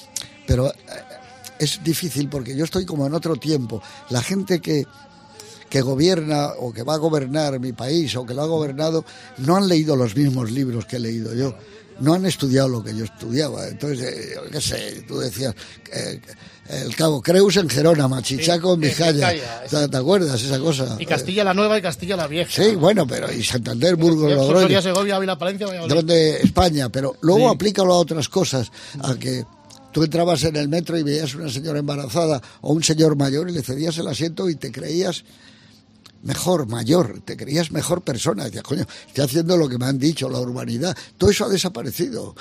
[SPEAKER 4] es difícil porque yo estoy como en otro tiempo. La gente que gobierna o que va a gobernar mi país o que lo ha gobernado no han leído los mismos libros que he leído yo. No han estudiado lo que yo estudiaba. Entonces, qué sé, tú decías el cabo Creus en Gerona, Machichaco en Vizcaya. ¿Te acuerdas esa cosa?
[SPEAKER 3] Y Castilla la Nueva y Castilla la Vieja.
[SPEAKER 4] Sí, bueno, pero y Santander, Burgos, Logroño.
[SPEAKER 3] Segovia, Ávila, Palencia, Valladolid.
[SPEAKER 4] Donde España, pero luego aplícalo a otras cosas, a que tú entrabas en el metro y veías una señora embarazada o un señor mayor y le cedías el asiento y te creías mejor, mayor, te creías mejor persona. Decías, coño, estoy haciendo lo que me han dicho, la urbanidad. Todo eso ha desaparecido.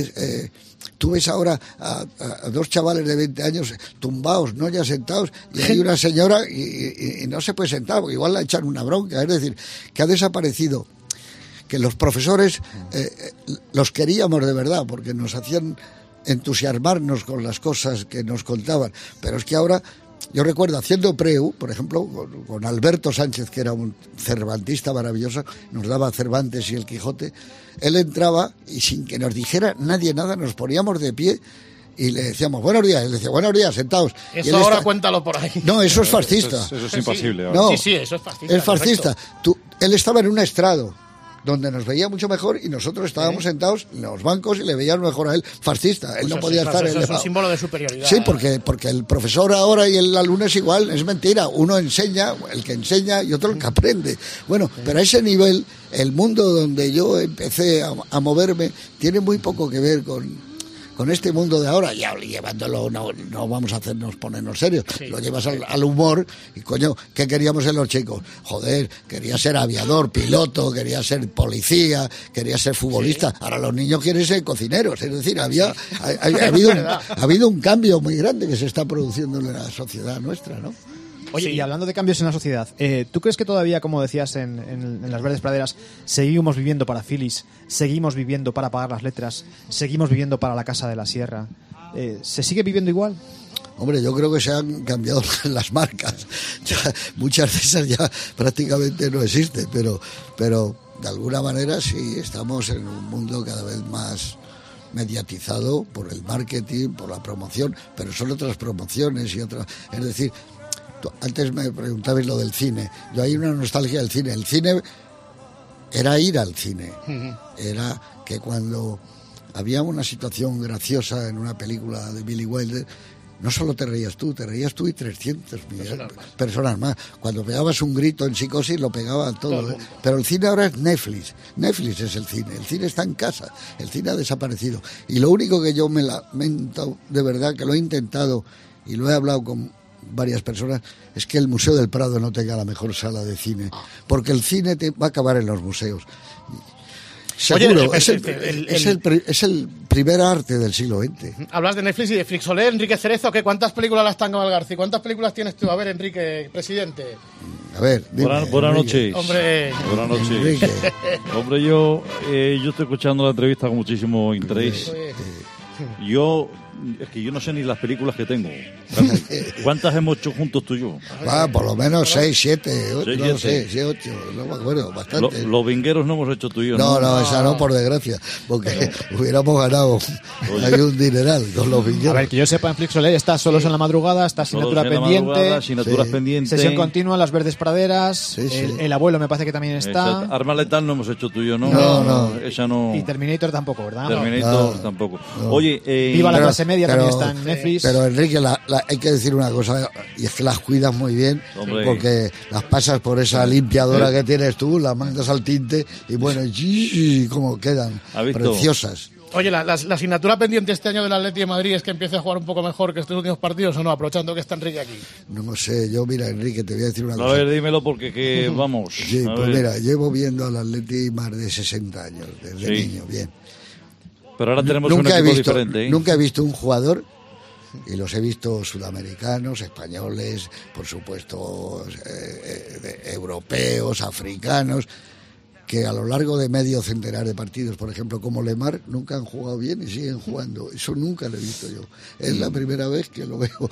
[SPEAKER 4] Tú ves ahora a dos chavales de 20 años tumbados, no ya sentados, y hay una señora y no se puede sentar, porque igual la echan una bronca. Es decir, que ha desaparecido. Que los profesores los queríamos de verdad, porque nos hacían entusiasmarnos con las cosas que nos contaban. Pero es que ahora... Yo recuerdo haciendo preu, por ejemplo, con Alberto Sánchez, que era un cervantista maravilloso, nos daba Cervantes y el Quijote. Él entraba y sin que nos dijera nadie nada, nos poníamos de pie y le decíamos buenos días. Él decía buenos días, sentados.
[SPEAKER 3] Eso ahora cuéntalo por ahí.
[SPEAKER 4] No, eso es fascista.
[SPEAKER 13] Eso es imposible.
[SPEAKER 3] No, sí, eso es fascista.
[SPEAKER 4] Es fascista. Él estaba en un estrado donde nos veía mucho mejor y nosotros estábamos sentados en los bancos y le veíamos mejor a él, fascista. Él no podía estar elevado.
[SPEAKER 3] Eso es un símbolo de superioridad.
[SPEAKER 4] Sí, porque el profesor ahora y el alumno es igual, es mentira. Uno enseña, el que enseña y otro el que aprende. Bueno, pero a ese nivel, el mundo donde yo empecé a moverme tiene muy poco que ver con este mundo de ahora, ya llevándolo, no vamos a ponernos serios, lo llevas al humor, y coño, ¿qué queríamos en los chicos? Joder, quería ser aviador, piloto, quería ser policía, quería ser futbolista, ahora los niños quieren ser cocineros, es decir, ha habido un cambio muy grande que se está produciendo en la sociedad nuestra, ¿no?
[SPEAKER 14] Oye, y hablando de cambios en la sociedad, ¿tú crees que todavía, como decías en las verdes praderas, seguimos viviendo para Phillies, seguimos viviendo para pagar las letras, seguimos viviendo para la Casa de la Sierra? ¿Se sigue viviendo igual?
[SPEAKER 4] Hombre, yo creo que se han cambiado las marcas. Ya, muchas de esas ya prácticamente no existen, pero de alguna manera sí estamos en un mundo cada vez más mediatizado por el marketing, por la promoción, pero son otras promociones y otras. Es decir, antes me preguntabais lo del cine. Yo hay una nostalgia del cine. El cine era ir al cine. Era que cuando había una situación graciosa en una película de Billy Wilder, no solo te reías tú y 300 personas más. Cuando pegabas un grito en Psicosis lo pegaba todo. Pero el cine ahora es Netflix. Netflix es el cine está en casa, el cine ha desaparecido. Y lo único que yo me lamento, de verdad, que lo he intentado y lo he hablado con varias personas, es que el Museo del Prado no tenga la mejor sala de cine, porque el cine va a acabar en los museos. Seguro. Oye, es el primer arte del siglo XX.
[SPEAKER 3] Hablas de Netflix y de Flixolé, Enrique Cerezo, ¿cuántas películas las están García? ¿Cuántas películas tienes tú? A ver, Enrique, presidente.
[SPEAKER 4] A ver, dime,
[SPEAKER 13] buenas noches.
[SPEAKER 3] Hombre.
[SPEAKER 13] Buenas noches. Hombre, yo estoy escuchando la entrevista con muchísimo interés. Es que yo no sé ni las películas que tengo. ¿Cuántas hemos hecho juntos tú y yo?
[SPEAKER 4] Por lo menos 6, 7, 8, no sé, 8, no me acuerdo, bastante.
[SPEAKER 13] Los vingueros no hemos hecho tú y yo.
[SPEAKER 4] No, esa no, por desgracia, porque hubiéramos ganado hay un dineral con los vingueros.
[SPEAKER 14] A ver, que yo sepa, en Flixolé está Solos en la Madrugada, está Asignatura Pendiente, Sesión Continua, Las Verdes Praderas, el Abuelo me parece que también está.
[SPEAKER 13] Arma Letal no hemos hecho tú y yo, ¿no?
[SPEAKER 4] No.
[SPEAKER 13] Esa no.
[SPEAKER 14] Y Terminator tampoco, ¿verdad?
[SPEAKER 13] Terminator tampoco.
[SPEAKER 4] No.
[SPEAKER 13] Oye,
[SPEAKER 14] Viva la clase media también está en Netflix.
[SPEAKER 4] Pero Enrique, hay que decir una cosa, y es que las cuidas muy bien, porque las pasas por esa limpiadora que tienes tú, las mandas al tinte y bueno, y como quedan preciosas.
[SPEAKER 3] Oye, la asignatura pendiente este año del Atleti de Madrid es que empiece a jugar un poco mejor que estos últimos partidos, ¿o no? Aprovechando que está Enrique aquí.
[SPEAKER 4] No sé, mira, Enrique, te voy a decir una cosa.
[SPEAKER 13] A ver, dímelo porque vamos.
[SPEAKER 4] Sí, pues mira, llevo viendo al Atleti más de 60 años, desde niño, bien.
[SPEAKER 13] Pero ahora tenemos un equipo diferente, ¿eh?
[SPEAKER 4] Nunca he visto un jugador, y los he visto sudamericanos, españoles, por supuesto, europeos, africanos, que a lo largo de medio centenar de partidos, por ejemplo, como Lemar, nunca han jugado bien y siguen jugando. Eso nunca lo he visto yo. Es la primera vez que lo veo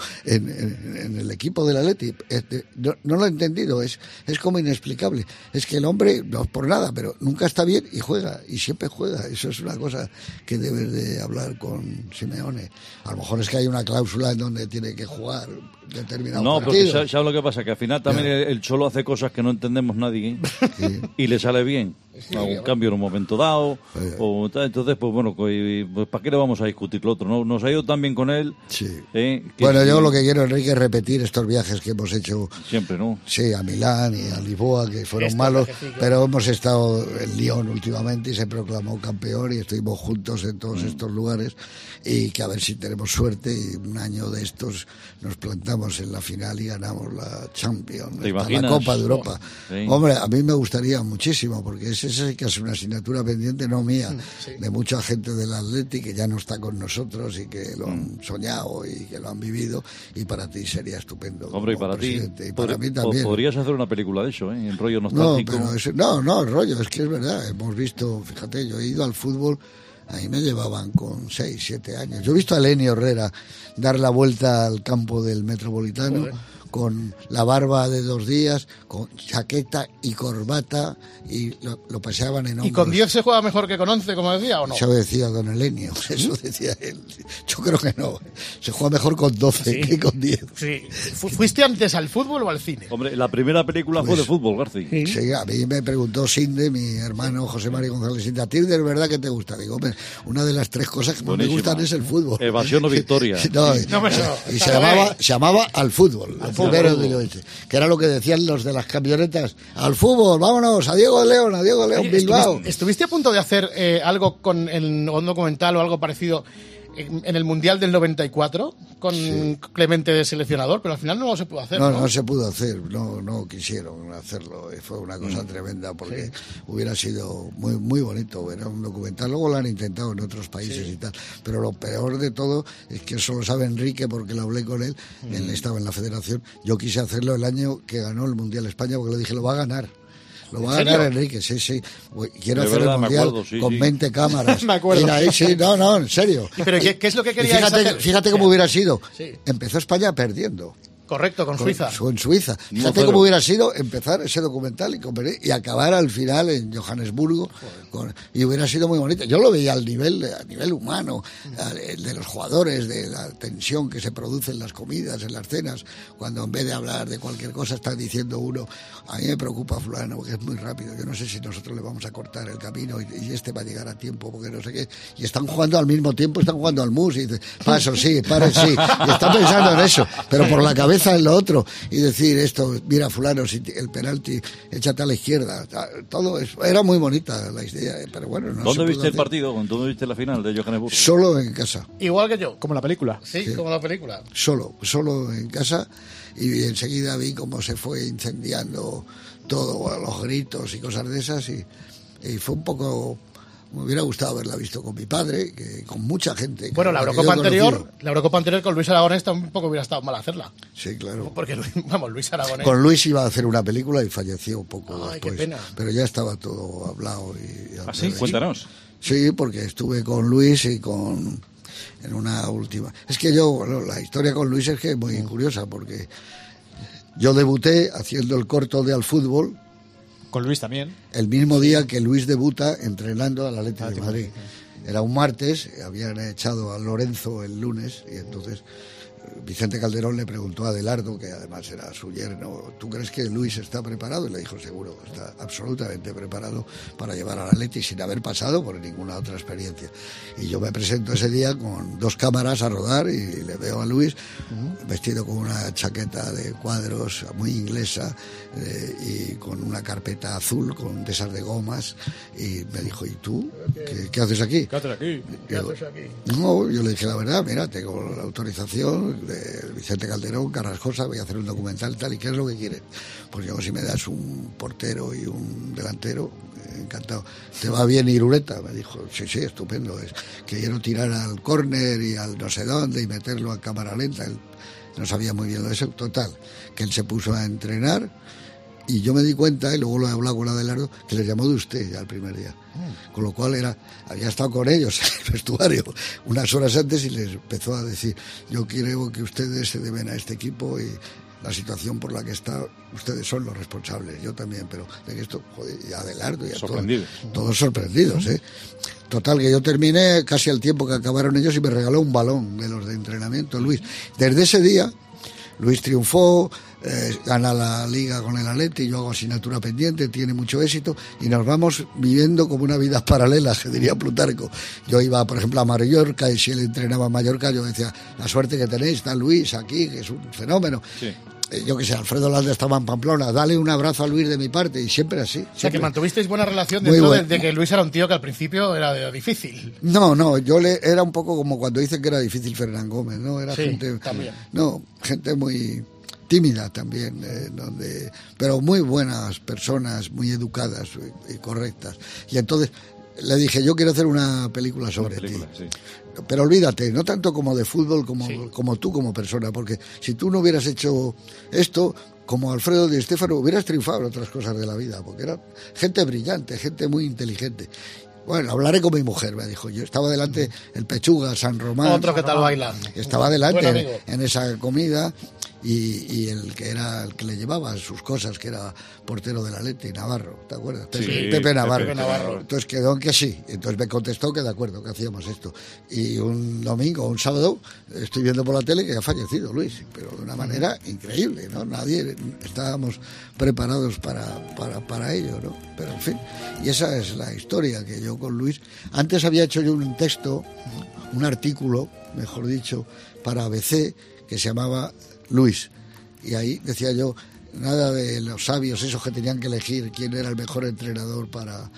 [SPEAKER 4] en el equipo del Atleti. No lo he entendido, es como inexplicable. Es que el hombre, no es por nada, pero nunca está bien y juega, y siempre juega. Eso es una cosa que debes de hablar con Simeone. A lo mejor es que hay una cláusula en donde tiene que jugar determinado partido.
[SPEAKER 13] No, porque ¿sabes lo que pasa? Que al final también el Cholo hace cosas que no entendemos nadie, ¿eh? Y le sale bien. Un cambio en un momento dado, entonces pues bueno, pues ¿para qué le vamos a discutir lo otro? ¿No? Nos ha ido tan bien con él.
[SPEAKER 4] Bueno, yo lo que quiero, Enrique, es repetir estos viajes que hemos hecho
[SPEAKER 13] siempre, ¿no?
[SPEAKER 4] Sí, a Milán y a Lisboa, que fueron malos, pero hemos estado en Lyon últimamente y se proclamó campeón y estuvimos juntos en todos estos lugares, y que a ver si tenemos suerte y un año de estos nos plantamos en la final y ganamos la Champions, la Copa de Europa. Hombre, a mí me gustaría muchísimo, porque ese sí que es una asignatura pendiente, no mía, de mucha gente del Atleti que ya no está con nosotros y que lo han soñado y que lo han vivido, y para ti sería estupendo.
[SPEAKER 13] Hombre, y para ti,
[SPEAKER 4] y para mí también.
[SPEAKER 13] Podrías hacer una película de eso, ¿eh? En rollo nostálgico.
[SPEAKER 4] No, rollo, es que es verdad, hemos visto, fíjate, yo he ido al fútbol. Ahí me llevaban con 6, 7 años. Yo he visto a Lenny Herrera dar la vuelta al campo del Metropolitano con la barba de 2 días, con chaqueta y corbata, y lo paseaban en hombros.
[SPEAKER 3] ¿Y con 10 se juega mejor que con 11, como decía, o no?
[SPEAKER 4] Eso decía don Elenio, eso decía él. Yo creo que no. Se juega mejor con 12 que con 10.
[SPEAKER 3] Sí. ¿Fuiste antes al fútbol o al cine?
[SPEAKER 13] Hombre, la primera película fue de fútbol, García.
[SPEAKER 4] Sí, a mí me preguntó Sinde, mi hermano José María González Sinde, ¿a ti de verdad que te gusta? Digo, hombre, una de las 3 cosas que más me gustan es el fútbol.
[SPEAKER 13] Evasión o victoria.
[SPEAKER 4] Y se llamaba Al Fútbol. Que era lo que decían los de las camionetas: al fútbol, vámonos, a Diego León, Bilbao.
[SPEAKER 3] ¿Estuviste a punto de hacer algo con un documental o algo parecido en el Mundial del 94 con Clemente de seleccionador, pero al final no se pudo hacer.
[SPEAKER 4] No se pudo hacer, no quisieron hacerlo. Fue una cosa tremenda porque hubiera sido muy, muy bonito. Era un documental, luego lo han intentado en otros países y tal. Pero lo peor de todo es que eso lo sabe Enrique porque lo hablé con él. Él estaba en la federación. Yo quise hacerlo el año que ganó el Mundial España porque le dije, lo va a ganar. Lo va a ganar Enrique, sí. Quiero hacer el Mundial con 20 cámaras.
[SPEAKER 14] Me acuerdo.
[SPEAKER 4] Mira, ahí no, en serio.
[SPEAKER 3] ¿Pero qué es lo que querías hacer?
[SPEAKER 4] Fíjate cómo hubiera sido. Empezó España perdiendo.
[SPEAKER 3] Correcto, con Suiza.
[SPEAKER 4] En Suiza. Fíjate cómo hubiera sido empezar ese documental y acabar al final en Johannesburgo. Y hubiera sido muy bonito. Yo lo veía a nivel humano, de los jugadores, de la tensión que se produce en las comidas, en las cenas, cuando en vez de hablar de cualquier cosa está diciendo uno, a mí me preocupa fulano porque es muy rápido, yo no sé si nosotros le vamos a cortar el camino y este va a llegar a tiempo porque no sé qué. Y están jugando al mismo tiempo, están jugando al mus y dicen, paso sí, pare sí. Y están pensando en eso, pero por la cabeza en lo otro y decir esto, mira fulano, si el penalti, échate a la izquierda, todo eso. Era muy bonita la idea, pero bueno.
[SPEAKER 13] ¿Dónde viste el partido? ¿Dónde viste la final de Johannesburgo?
[SPEAKER 4] Solo en casa.
[SPEAKER 3] Igual que yo.
[SPEAKER 14] Como la película.
[SPEAKER 3] Sí, como la película.
[SPEAKER 4] Solo en casa y enseguida vi cómo se fue incendiando todo a los gritos y cosas de esas y fue un poco... Me hubiera gustado haberla visto con mi padre, que con mucha gente.
[SPEAKER 3] Bueno, la Eurocopa anterior con Luis Aragonés tampoco hubiera estado mal hacerla.
[SPEAKER 4] Sí, claro.
[SPEAKER 3] Porque, Luis Aragonés...
[SPEAKER 4] Con Luis iba a hacer una película y falleció un poco después.
[SPEAKER 3] Qué pena.
[SPEAKER 4] Pero ya estaba todo hablado.
[SPEAKER 13] ¿Ah, sí? Cuéntanos.
[SPEAKER 4] Sí, porque estuve con Luis y en una última... Es que la historia con Luis es que es muy curiosa, porque yo debuté haciendo el corto de Al Fútbol.
[SPEAKER 14] Con Luis también.
[SPEAKER 4] El mismo día que Luis debuta entrenando al Atlético de Madrid. Era un martes, habían echado a Lorenzo el lunes y entonces Vicente Calderón le preguntó a Adelardo, que además era su yerno, ¿tú crees que Luis está preparado? Y le dijo, seguro, está absolutamente preparado para llevar al Atleti sin haber pasado por ninguna otra experiencia. Y yo me presento ese día con 2 cámaras a rodar y le veo a Luis vestido con una chaqueta de cuadros muy inglesa y con una carpeta azul con de esas de gomas y me dijo, ¿y tú? ¿Qué haces aquí?
[SPEAKER 3] ¿Qué haces aquí?
[SPEAKER 4] No, yo le dije la verdad, mira, tengo la autorización de Vicente Calderón, Carrascosa, voy a hacer un documental tal, ¿y qué es lo que quieren? Pues yo, si me das un portero y un delantero, encantado. ¿Te va bien Irureta? Me dijo, sí, estupendo, es que quiero tirar al córner y al no sé dónde y meterlo a cámara lenta. Él no sabía muy bien lo de eso, total, que él se puso a entrenar y yo me di cuenta, y luego lo he hablado con Adelardo, que les llamó de usted ya el primer día. Con lo cual había estado con ellos en el vestuario unas horas antes y les empezó a decir, yo creo que ustedes se deben a este equipo y la situación por la que está, ustedes son los responsables, yo también, pero de que esto, joder, y Adelardo y a todos sorprendidos, Total, que yo terminé casi al tiempo que acabaron ellos y me regaló un balón de los de entrenamiento, Luis. Desde ese día, Luis triunfó, gana la liga con el Atleti, yo hago asignatura pendiente, tiene mucho éxito y nos vamos viviendo como una vida paralela, se diría Plutarco. Yo iba, por ejemplo, a Mallorca y si él entrenaba en Mallorca yo decía, la suerte que tenéis, está Luis aquí, que es un fenómeno. Sí. Yo que sé, Alfredo Landa estaba en Pamplona, dale un abrazo a Luis de mi parte y siempre así. Siempre.
[SPEAKER 3] O sea, que mantuvisteis buena relación dentro de que Luis era un tío que al principio era difícil.
[SPEAKER 4] No, era un poco como cuando dicen que era difícil Fernán Gómez, ¿no? Era gente... También. No, gente muy... tímida también, pero muy buenas personas, muy educadas y correctas. Y entonces le dije, yo quiero hacer una película sobre ti. Sí. Pero olvídate, no tanto como de fútbol, como tú como persona, porque si tú no hubieras hecho esto, como Alfredo Di Stéfano, hubieras triunfado en otras cosas de la vida, porque era gente brillante, gente muy inteligente. Bueno, hablaré con mi mujer, me dijo. Yo estaba delante, el Pechuga, San Román.
[SPEAKER 3] Otro que tal baila.
[SPEAKER 4] Estaba delante en esa comida y el que le llevaba sus cosas, que era portero del Atleti, Navarro, ¿te acuerdas?
[SPEAKER 13] Sí,
[SPEAKER 4] Pepe Navarro. Entonces quedó en que sí. Entonces me contestó que de acuerdo, que hacíamos esto. Y un domingo, un sábado, estoy viendo por la tele que ha fallecido Luis, pero de una manera increíble, ¿no? Nadie estábamos preparados para ello, ¿no? Pero en fin, y esa es la historia que yo con Luis... Antes había hecho yo un texto, un artículo, mejor dicho, para ABC, que se llamaba Luis, y ahí decía yo, nada de los sabios esos que tenían que elegir quién era el mejor entrenador para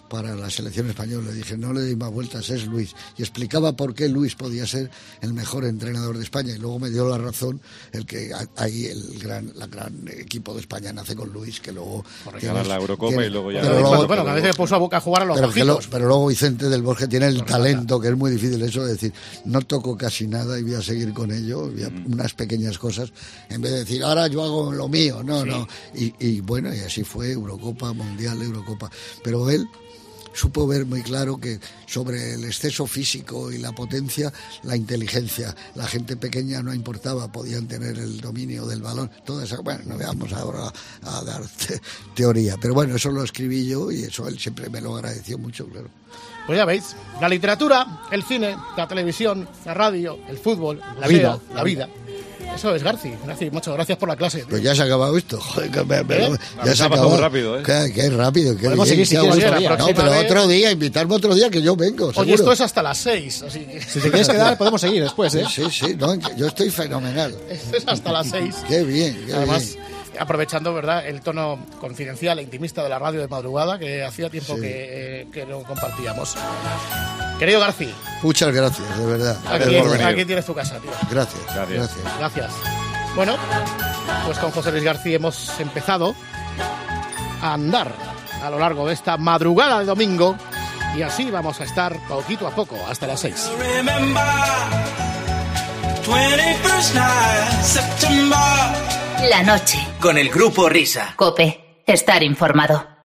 [SPEAKER 4] para la selección española. Le dije, no le deis más vueltas, es Luis. Y explicaba por qué Luis podía ser el mejor entrenador de España. Y luego me dio la razón el que ahí el gran equipo de España nace con Luis, que luego...
[SPEAKER 13] Por ganar la Eurocopa y luego ya...
[SPEAKER 3] Bueno, que a veces puso a Boca a jugar a los bajitos.
[SPEAKER 4] Pero luego Vicente del Bosque tiene el talento, que es muy difícil eso de decir, no toco casi nada y voy a seguir con ello, unas pequeñas cosas, en vez de decir, ahora yo hago lo mío, no. Y bueno, y así fue, Eurocopa, Mundial, Eurocopa. Pero él supo ver muy claro que sobre el exceso físico y la potencia, la inteligencia, la gente pequeña no importaba, podían tener el dominio del balón, toda esa, bueno, no vamos ahora a dar teoría, pero bueno, eso lo escribí yo y eso él siempre me lo agradeció mucho, claro.
[SPEAKER 3] Pues ya veis, la literatura, el cine, la televisión, la radio, el fútbol, la vida. Eso es, Garci, muchas gracias por la clase, tío.
[SPEAKER 4] Pues ya se ha acabado esto. Joder,
[SPEAKER 13] ya se ha acabado rápido, ¿eh?
[SPEAKER 4] Qué rápido.
[SPEAKER 14] Podemos seguir si quieres.
[SPEAKER 4] No, pero otro día, invitarme otro día que yo vengo, seguro.
[SPEAKER 3] Oye, esto es hasta las 6, así que...
[SPEAKER 14] Si te quieres quedar, podemos seguir después, ¿eh?
[SPEAKER 4] Sí, no, yo estoy fenomenal.
[SPEAKER 3] Esto es hasta las 6.
[SPEAKER 4] Qué bien,
[SPEAKER 3] Además, aprovechando, ¿verdad?, el tono confidencial e intimista de la radio de madrugada, que hacía tiempo que no compartíamos. Querido Garci.
[SPEAKER 4] Muchas gracias, de verdad.
[SPEAKER 3] Aquí tienes tu casa, tío.
[SPEAKER 4] Gracias.
[SPEAKER 3] Bueno, pues con José Luis García hemos empezado a andar a lo largo de esta madrugada de domingo y así vamos a estar poquito a poco hasta las 6.
[SPEAKER 2] La noche.
[SPEAKER 1] Con el Grupo Risa.
[SPEAKER 2] COPE. Estar informado.